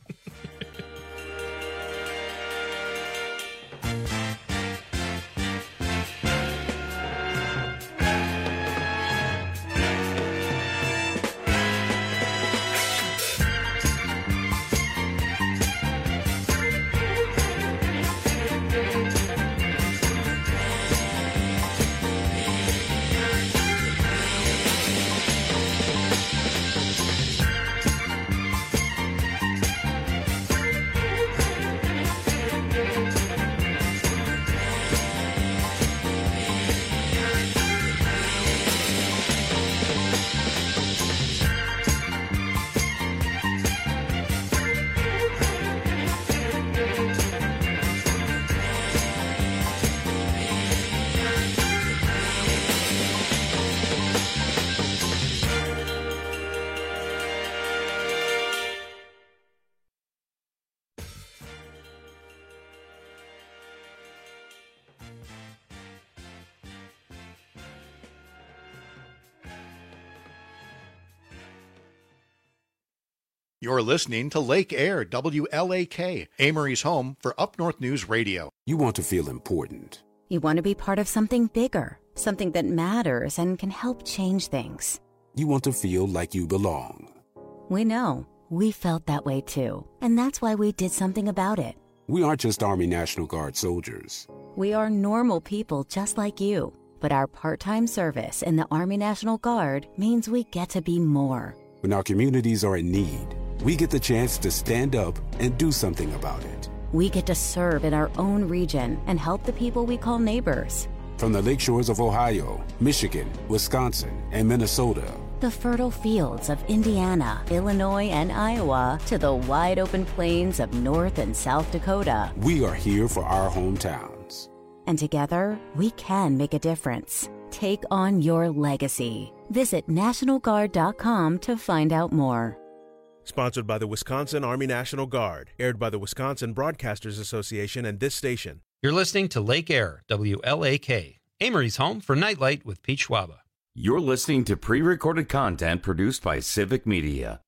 You're listening to Lake Air, W L A K, Amory's home for Up North News Radio. You want to feel important. You want to be part of something bigger, something that matters and can help change things. You want to feel like you belong. We know. We felt that way too. And that's why we did something about it. We aren't just Army National Guard soldiers. We are normal people just like you. But our part-time service in the Army National Guard means we get to be more. When our communities are in need, we get the chance to stand up and do something about it. We get to serve in our own region and help the people we call neighbors. From the lakeshores of Ohio, Michigan, Wisconsin, and Minnesota, The fertile fields of Indiana, Illinois, and Iowa, to the wide open plains of North and South Dakota. we are here for our hometowns. And together, we can make a difference. Take on your legacy. Visit National Guard dot com to find out more. Sponsored by the Wisconsin Army National Guard. Aired by the Wisconsin Broadcasters Association and this station. You're listening to Lake Air, W L A K, Amory's home for Nightlight with Pete Schwaba. You're listening to pre-recorded content produced by Civic Media.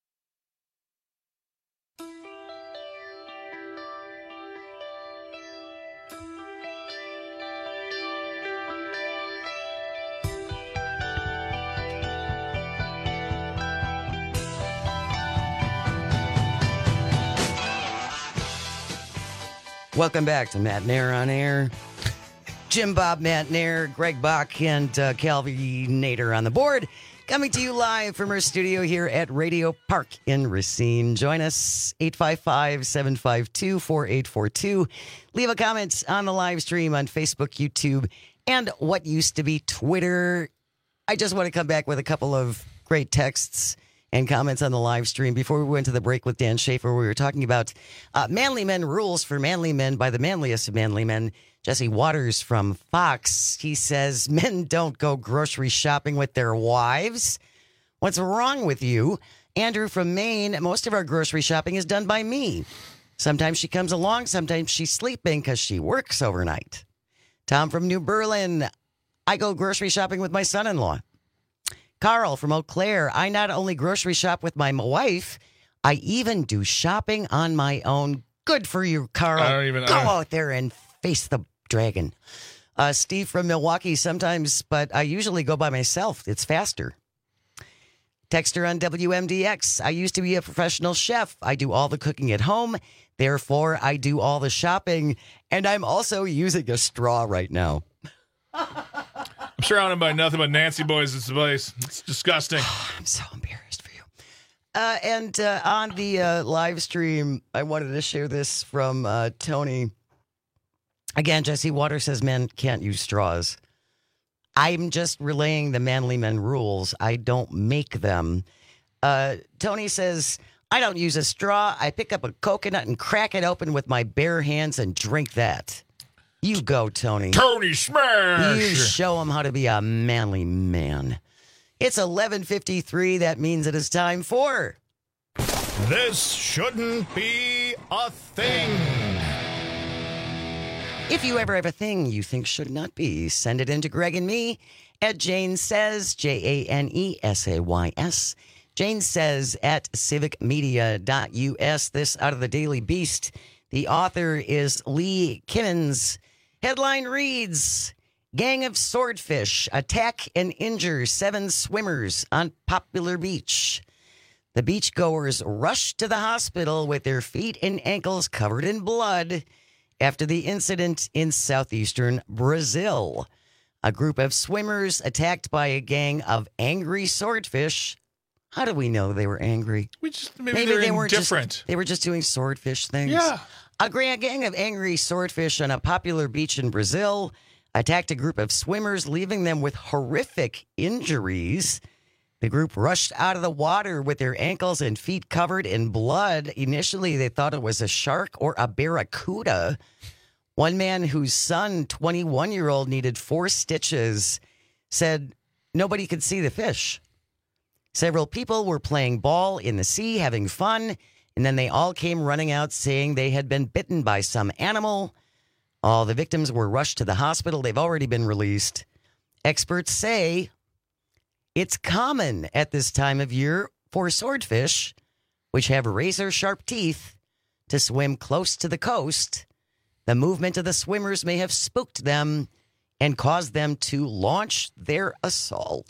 Welcome back to Matt Nair on Air. Jim Bob, Matt Nair, Greg Bach, and uh, Calvy Nader on the board. Coming to you live from our studio here at Radio Park in Racine. Join us, eight five five, seven five two, four eight four two. Leave a comment on the live stream on Facebook, YouTube, and what used to be Twitter. I just want to come back with a couple of great texts and comments on the live stream. Before we went to the break with Dan Schaefer, we were talking about uh, Manly Men Rules for Manly Men by the manliest of manly men. Jesse Waters from Fox, he says, men don't go grocery shopping with their wives. What's wrong with you? Andrew from Maine, most of our grocery shopping is done by me. Sometimes she comes along, sometimes she's sleeping because she works overnight. Tom from New Berlin, I go grocery shopping with my son-in-law. Carl from Eau Claire, I not only grocery shop with my wife, I even do shopping on my own. Good for you, Carl. I don't even Go I... out there and face the dragon. Uh, Steve from Milwaukee, sometimes, but I usually go by myself. It's faster. Texter on W M D X, I used to be a professional chef. I do all the cooking at home. Therefore, I do all the shopping. And I'm also using a straw right now. I'm surrounded by nothing but Nancy boys in this place. It's disgusting. I'm so embarrassed for you. Uh, and uh, on the uh, live stream, I wanted to share this from uh, Tony. Again, Jesse Waters says men can't use straws. I'm just relaying the Manly Men rules. I don't make them. Uh, Tony says, I don't use a straw. I pick up a coconut and crack it open with my bare hands and drink that. You go, Tony. Tony Smash! You show him how to be a manly man. It's eleven fifty-three. That means it is time for... This shouldn't be a thing. If you ever have a thing you think should not be, send it in to Greg and me at Jane Says, J A N E S A Y S. Jane Says at civic media dot U S. This out of the Daily Beast. The author is Lee Kimmins. Headline reads, Gang of Swordfish attack and injure seven swimmers on popular beach. The beachgoers rushed to the hospital with their feet and ankles covered in blood after the incident in southeastern Brazil. A group of swimmers attacked by a gang of angry swordfish. How do we know they were angry? We just, maybe, maybe they were different. Just, they were just doing swordfish things. Yeah. A grand gang of angry swordfish on a popular beach in Brazil attacked a group of swimmers, leaving them with horrific injuries. The group rushed out of the water with their ankles and feet covered in blood. Initially, they thought it was a shark or a barracuda. One man whose son, twenty-one-year-old, needed four stitches, said nobody could see the fish. Several people were playing ball in the sea, having fun, and then they all came running out saying they had been bitten by some animal. All the victims were rushed to the hospital. They've already been released. Experts say it's common at this time of year for swordfish, which have razor-sharp teeth, to swim close to the coast. The movement of the swimmers may have spooked them and caused them to launch their assault.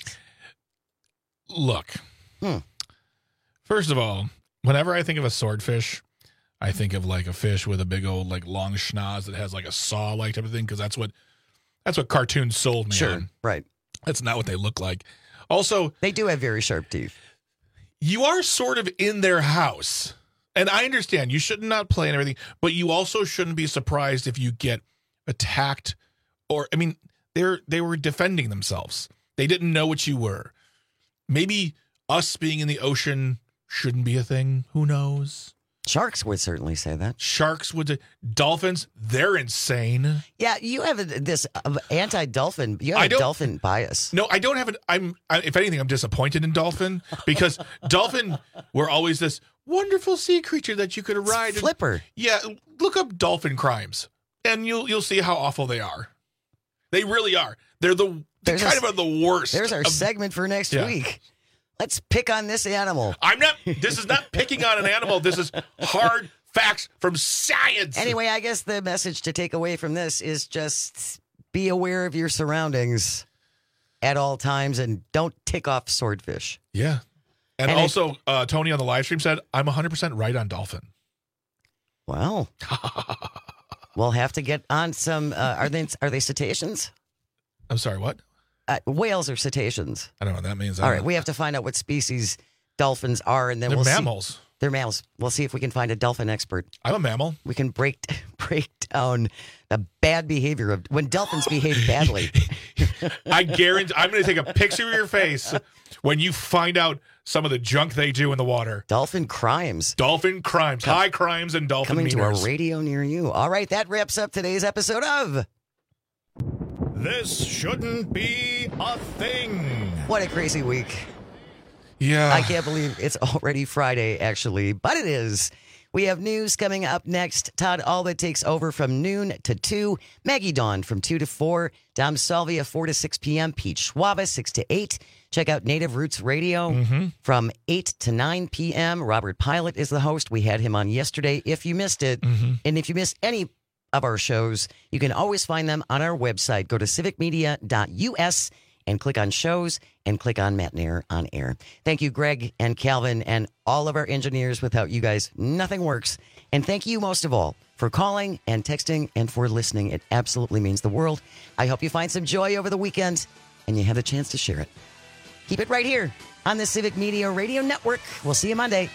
Look, hmm. First of all, whenever I think of a swordfish, I think of like a fish with a big old like long schnoz that has like a saw-like type of thing, because that's what that's what cartoons sold me Sure, on. right. That's not what they look like. Also, they do have very sharp teeth. You are sort of in their house. And I understand you should not play and everything, but you also shouldn't be surprised if you get attacked or, I mean, they're they were defending themselves. They didn't know what you were. Maybe us being in the ocean shouldn't be a thing. Who knows? Sharks would certainly say that. Sharks would. Dolphins, they're insane. Yeah, you have a, this uh, anti-dolphin. You have I a don't- dolphin bias. No, I don't have it. I'm, I, if anything, I'm disappointed in dolphin because dolphin were always this wonderful sea creature that you could ride. and- Flipper. yeah, look up dolphin crimes, and you'll you'll see how awful they are. They really are. They're the they're There's kind our- of the worst. There's our of- segment for next Yeah. week. Let's pick on this animal. I'm not. This is not picking on an animal. This is hard facts from science. Anyway, I guess the message to take away from this is just be aware of your surroundings at all times and don't tick off swordfish. Yeah. And, And also, uh, Tony on the live stream said, I'm one hundred percent right on dolphin. Well, we'll have to get on some. Uh, are they are they cetaceans? I'm sorry, what? Uh, whales are cetaceans. I don't know what that means. I All don't right, know. we have to find out what species dolphins are, and then They're we'll mammals. see. They're mammals. We'll see if we can find a dolphin expert. I'm a mammal. We can break break down the bad behavior of when dolphins behave badly. I guarantee I'm going to take a picture of your face when you find out some of the junk they do in the water. Dolphin crimes. Dolphin crimes. Come, high crimes and dolphin Coming meters. to a radio near you. All right, that wraps up today's episode of This Shouldn't Be a Thing. What a crazy week. Yeah. I can't believe it's already Friday, actually, but it is. We have news coming up next. Todd Alba takes over from noon to two. Maggie Dawn from two to four. Dom Salvia, four to six p.m. Pete Schwaba, six to eight. Check out Native Roots Radio mm-hmm. from eight to nine p.m. Robert Pilot is the host. We had him on yesterday. If you missed it, mm-hmm. and if you missed any of our shows, you can always find them on our website. Go to civic media dot u s and click on shows and click on Matt Nair on air. Thank you, Greg and Calvin and all of our engineers. Without you guys, nothing works. And thank you most of all for calling and texting and for listening. It absolutely means the world. I hope you find some joy over the weekend and you have a chance to share it. Keep it right here on the Civic Media Radio Network. We'll see you Monday.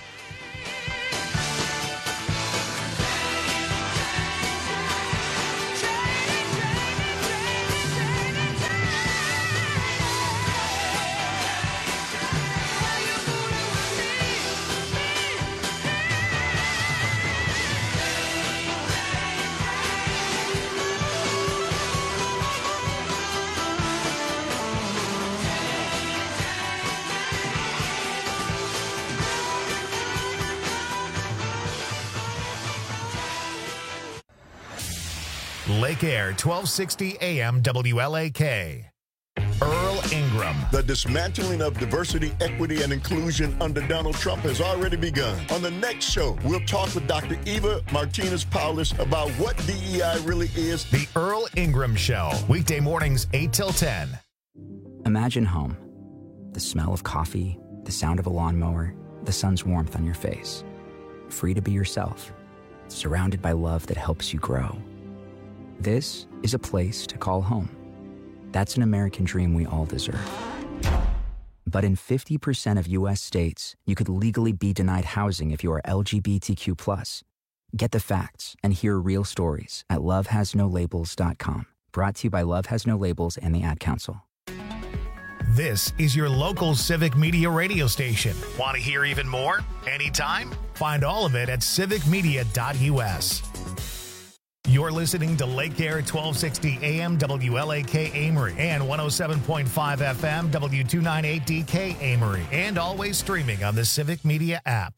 Lake Air, twelve sixty A M W L A K. Earl Ingram. The dismantling of diversity, equity, and inclusion under Donald Trump has already begun. On the next show, we'll talk with Doctor Eva Martinez-Paulus about what D E I really is. The Earl Ingram Show, weekday mornings eight till ten. Imagine home. The smell of coffee, the sound of a lawnmower, the sun's warmth on your face. Free to be yourself, surrounded by love that helps you grow. This is a place to call home. That's an American dream we all deserve. But in fifty percent of U S states, you could legally be denied housing if you are L G B T Q plus. Get the facts and hear real stories at love has no labels dot com. Brought to you by Love Has No Labels and the Ad Council. This is your local Civic Media radio station. Want to hear even more? Anytime? Find all of it at civic media dot u s. You're listening to Lake Air twelve sixty A M W L A K Amory and one oh seven point five F M W two ninety-eight D K Amory, and always streaming on the Civic Media app.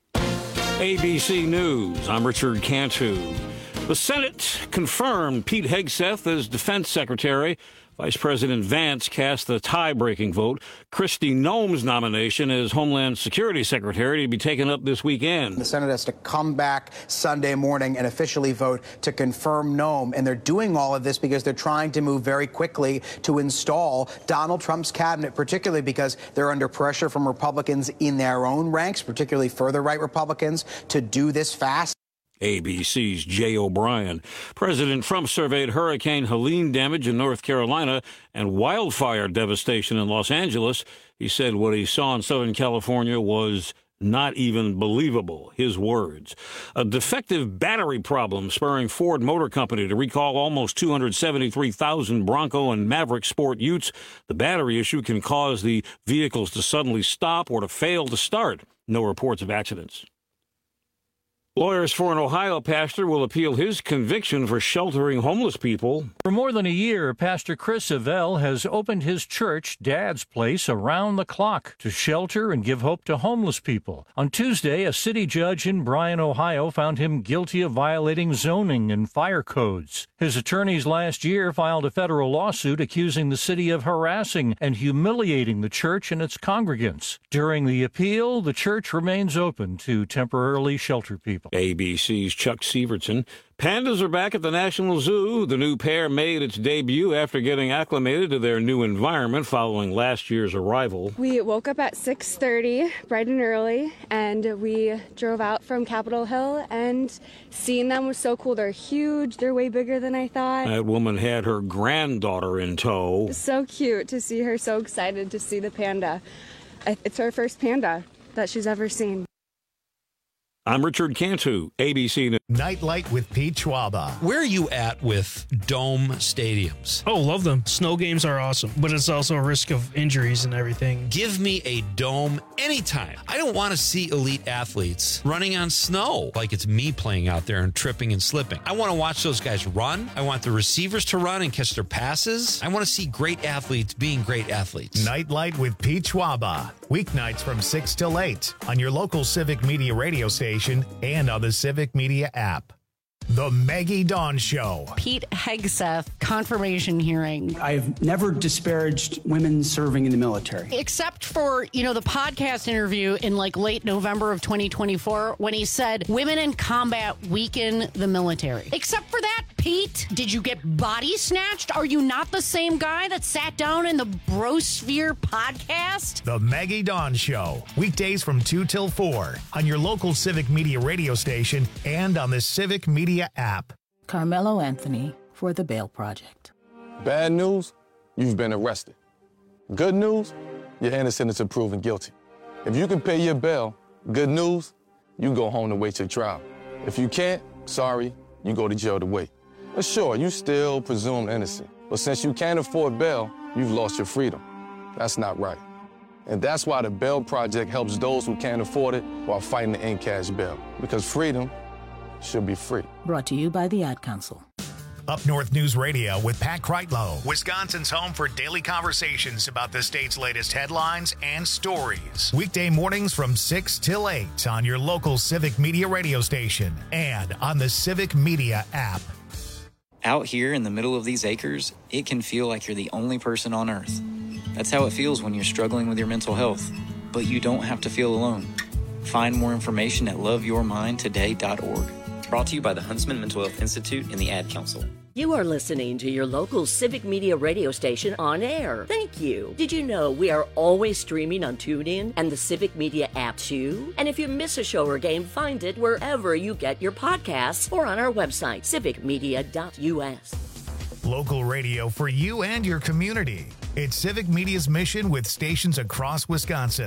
A B C News, I'm Richard Cantu. The Senate confirmed Pete Hegseth as Defense Secretary. Vice President Vance cast the tie-breaking vote. Kristi Noem's nomination as Homeland Security Secretary to be taken up this weekend. The Senate has to come back Sunday morning and officially vote to confirm Noem. And they're doing all of this because they're trying to move very quickly to install Donald Trump's cabinet, particularly because they're under pressure from Republicans in their own ranks, particularly further right Republicans, to do this fast. A B C's Jay O'Brien. President Trump surveyed Hurricane Helene damage in North Carolina and wildfire devastation in Los Angeles. He said what he saw in Southern California was not even believable. His words. A defective battery problem spurring Ford Motor Company to recall almost two hundred seventy-three thousand Bronco and Maverick Sport Utes. The battery issue can cause the vehicles to suddenly stop or to fail to start. No reports of accidents. Lawyers for an Ohio pastor will appeal his conviction for sheltering homeless people. For more than a year, Pastor Chris Avell has opened his church, Dad's Place, around the clock to shelter and give hope to homeless people. On Tuesday, a city judge in Bryan, Ohio, found him guilty of violating zoning and fire codes. His attorneys last year filed a federal lawsuit accusing the city of harassing and humiliating the church and its congregants. During the appeal, the church remains open to temporarily shelter people. A B C's Chuck Severson. Pandas are back at the National Zoo. The new pair made its debut after getting acclimated to their new environment following last year's arrival. We woke up at six thirty, bright and early, and we drove out from Capitol Hill, and seeing them was so cool. They're huge. They're way bigger than I thought. That woman had her granddaughter in tow. So cute to see her so excited to see the panda. It's her first panda that she's ever seen. I'm Richard Cantu, A B C News. Nightlight with Pete Schwaba. Where are you at with dome stadiums? Oh, love them. Snow games are awesome, but it's also a risk of injuries and everything. Give me a dome anytime. I don't want to see elite athletes running on snow like it's me playing out there and tripping and slipping. I want to watch those guys run. I want the receivers to run and catch their passes. I want to see great athletes being great athletes. Nightlight with Pete Schwaba. Weeknights from six till eight on your local Civic Media radio station and on the Civic Media app. The Maggie Dawn Show. Pete Hegseth confirmation hearing. I've never disparaged women serving in the military. Except for, you know, the podcast interview in like late November of twenty twenty-four when he said women in combat weaken the military. Except for that, Pete, did you get body snatched? Are you not the same guy that sat down in the Brosphere podcast? The Maggie Dawn Show. Weekdays from two till four on your local Civic Media radio station and on the Civic Media app. Carmelo Anthony for the Bail Project. Bad news, you've been arrested. Good news, you're innocent until proven guilty. If you can pay your bail, good news, you go home to wait your trial. If you can't, sorry, you go to jail to wait. But sure, you still presumed innocent. But since you can't afford bail, you've lost your freedom. That's not right. And that's why the Bail Project helps those who can't afford it while fighting to end cash bail. Because freedom should be free. Brought to you by the Ad Council. Up North News Radio with Pat Kreitlow, Wisconsin's home for daily conversations about the state's latest headlines and stories. Weekday mornings from six till eight on your local Civic Media radio station and on the Civic Media app. Out here in the middle of these acres, it can feel like you're the only person on Earth. That's how it feels when you're struggling with your mental health. But you don't have to feel alone. Find more information at love your mind today dot org. Brought to you by the Huntsman Mental Health Institute and the Ad Council. You are listening to your local Civic Media radio station on air. Thank you. Did you know we are always streaming on TuneIn and the Civic Media app too? And if you miss a show or game, find it wherever you get your podcasts or on our website, civic media dot u s. Local radio for you and your community. It's Civic Media's mission with stations across Wisconsin.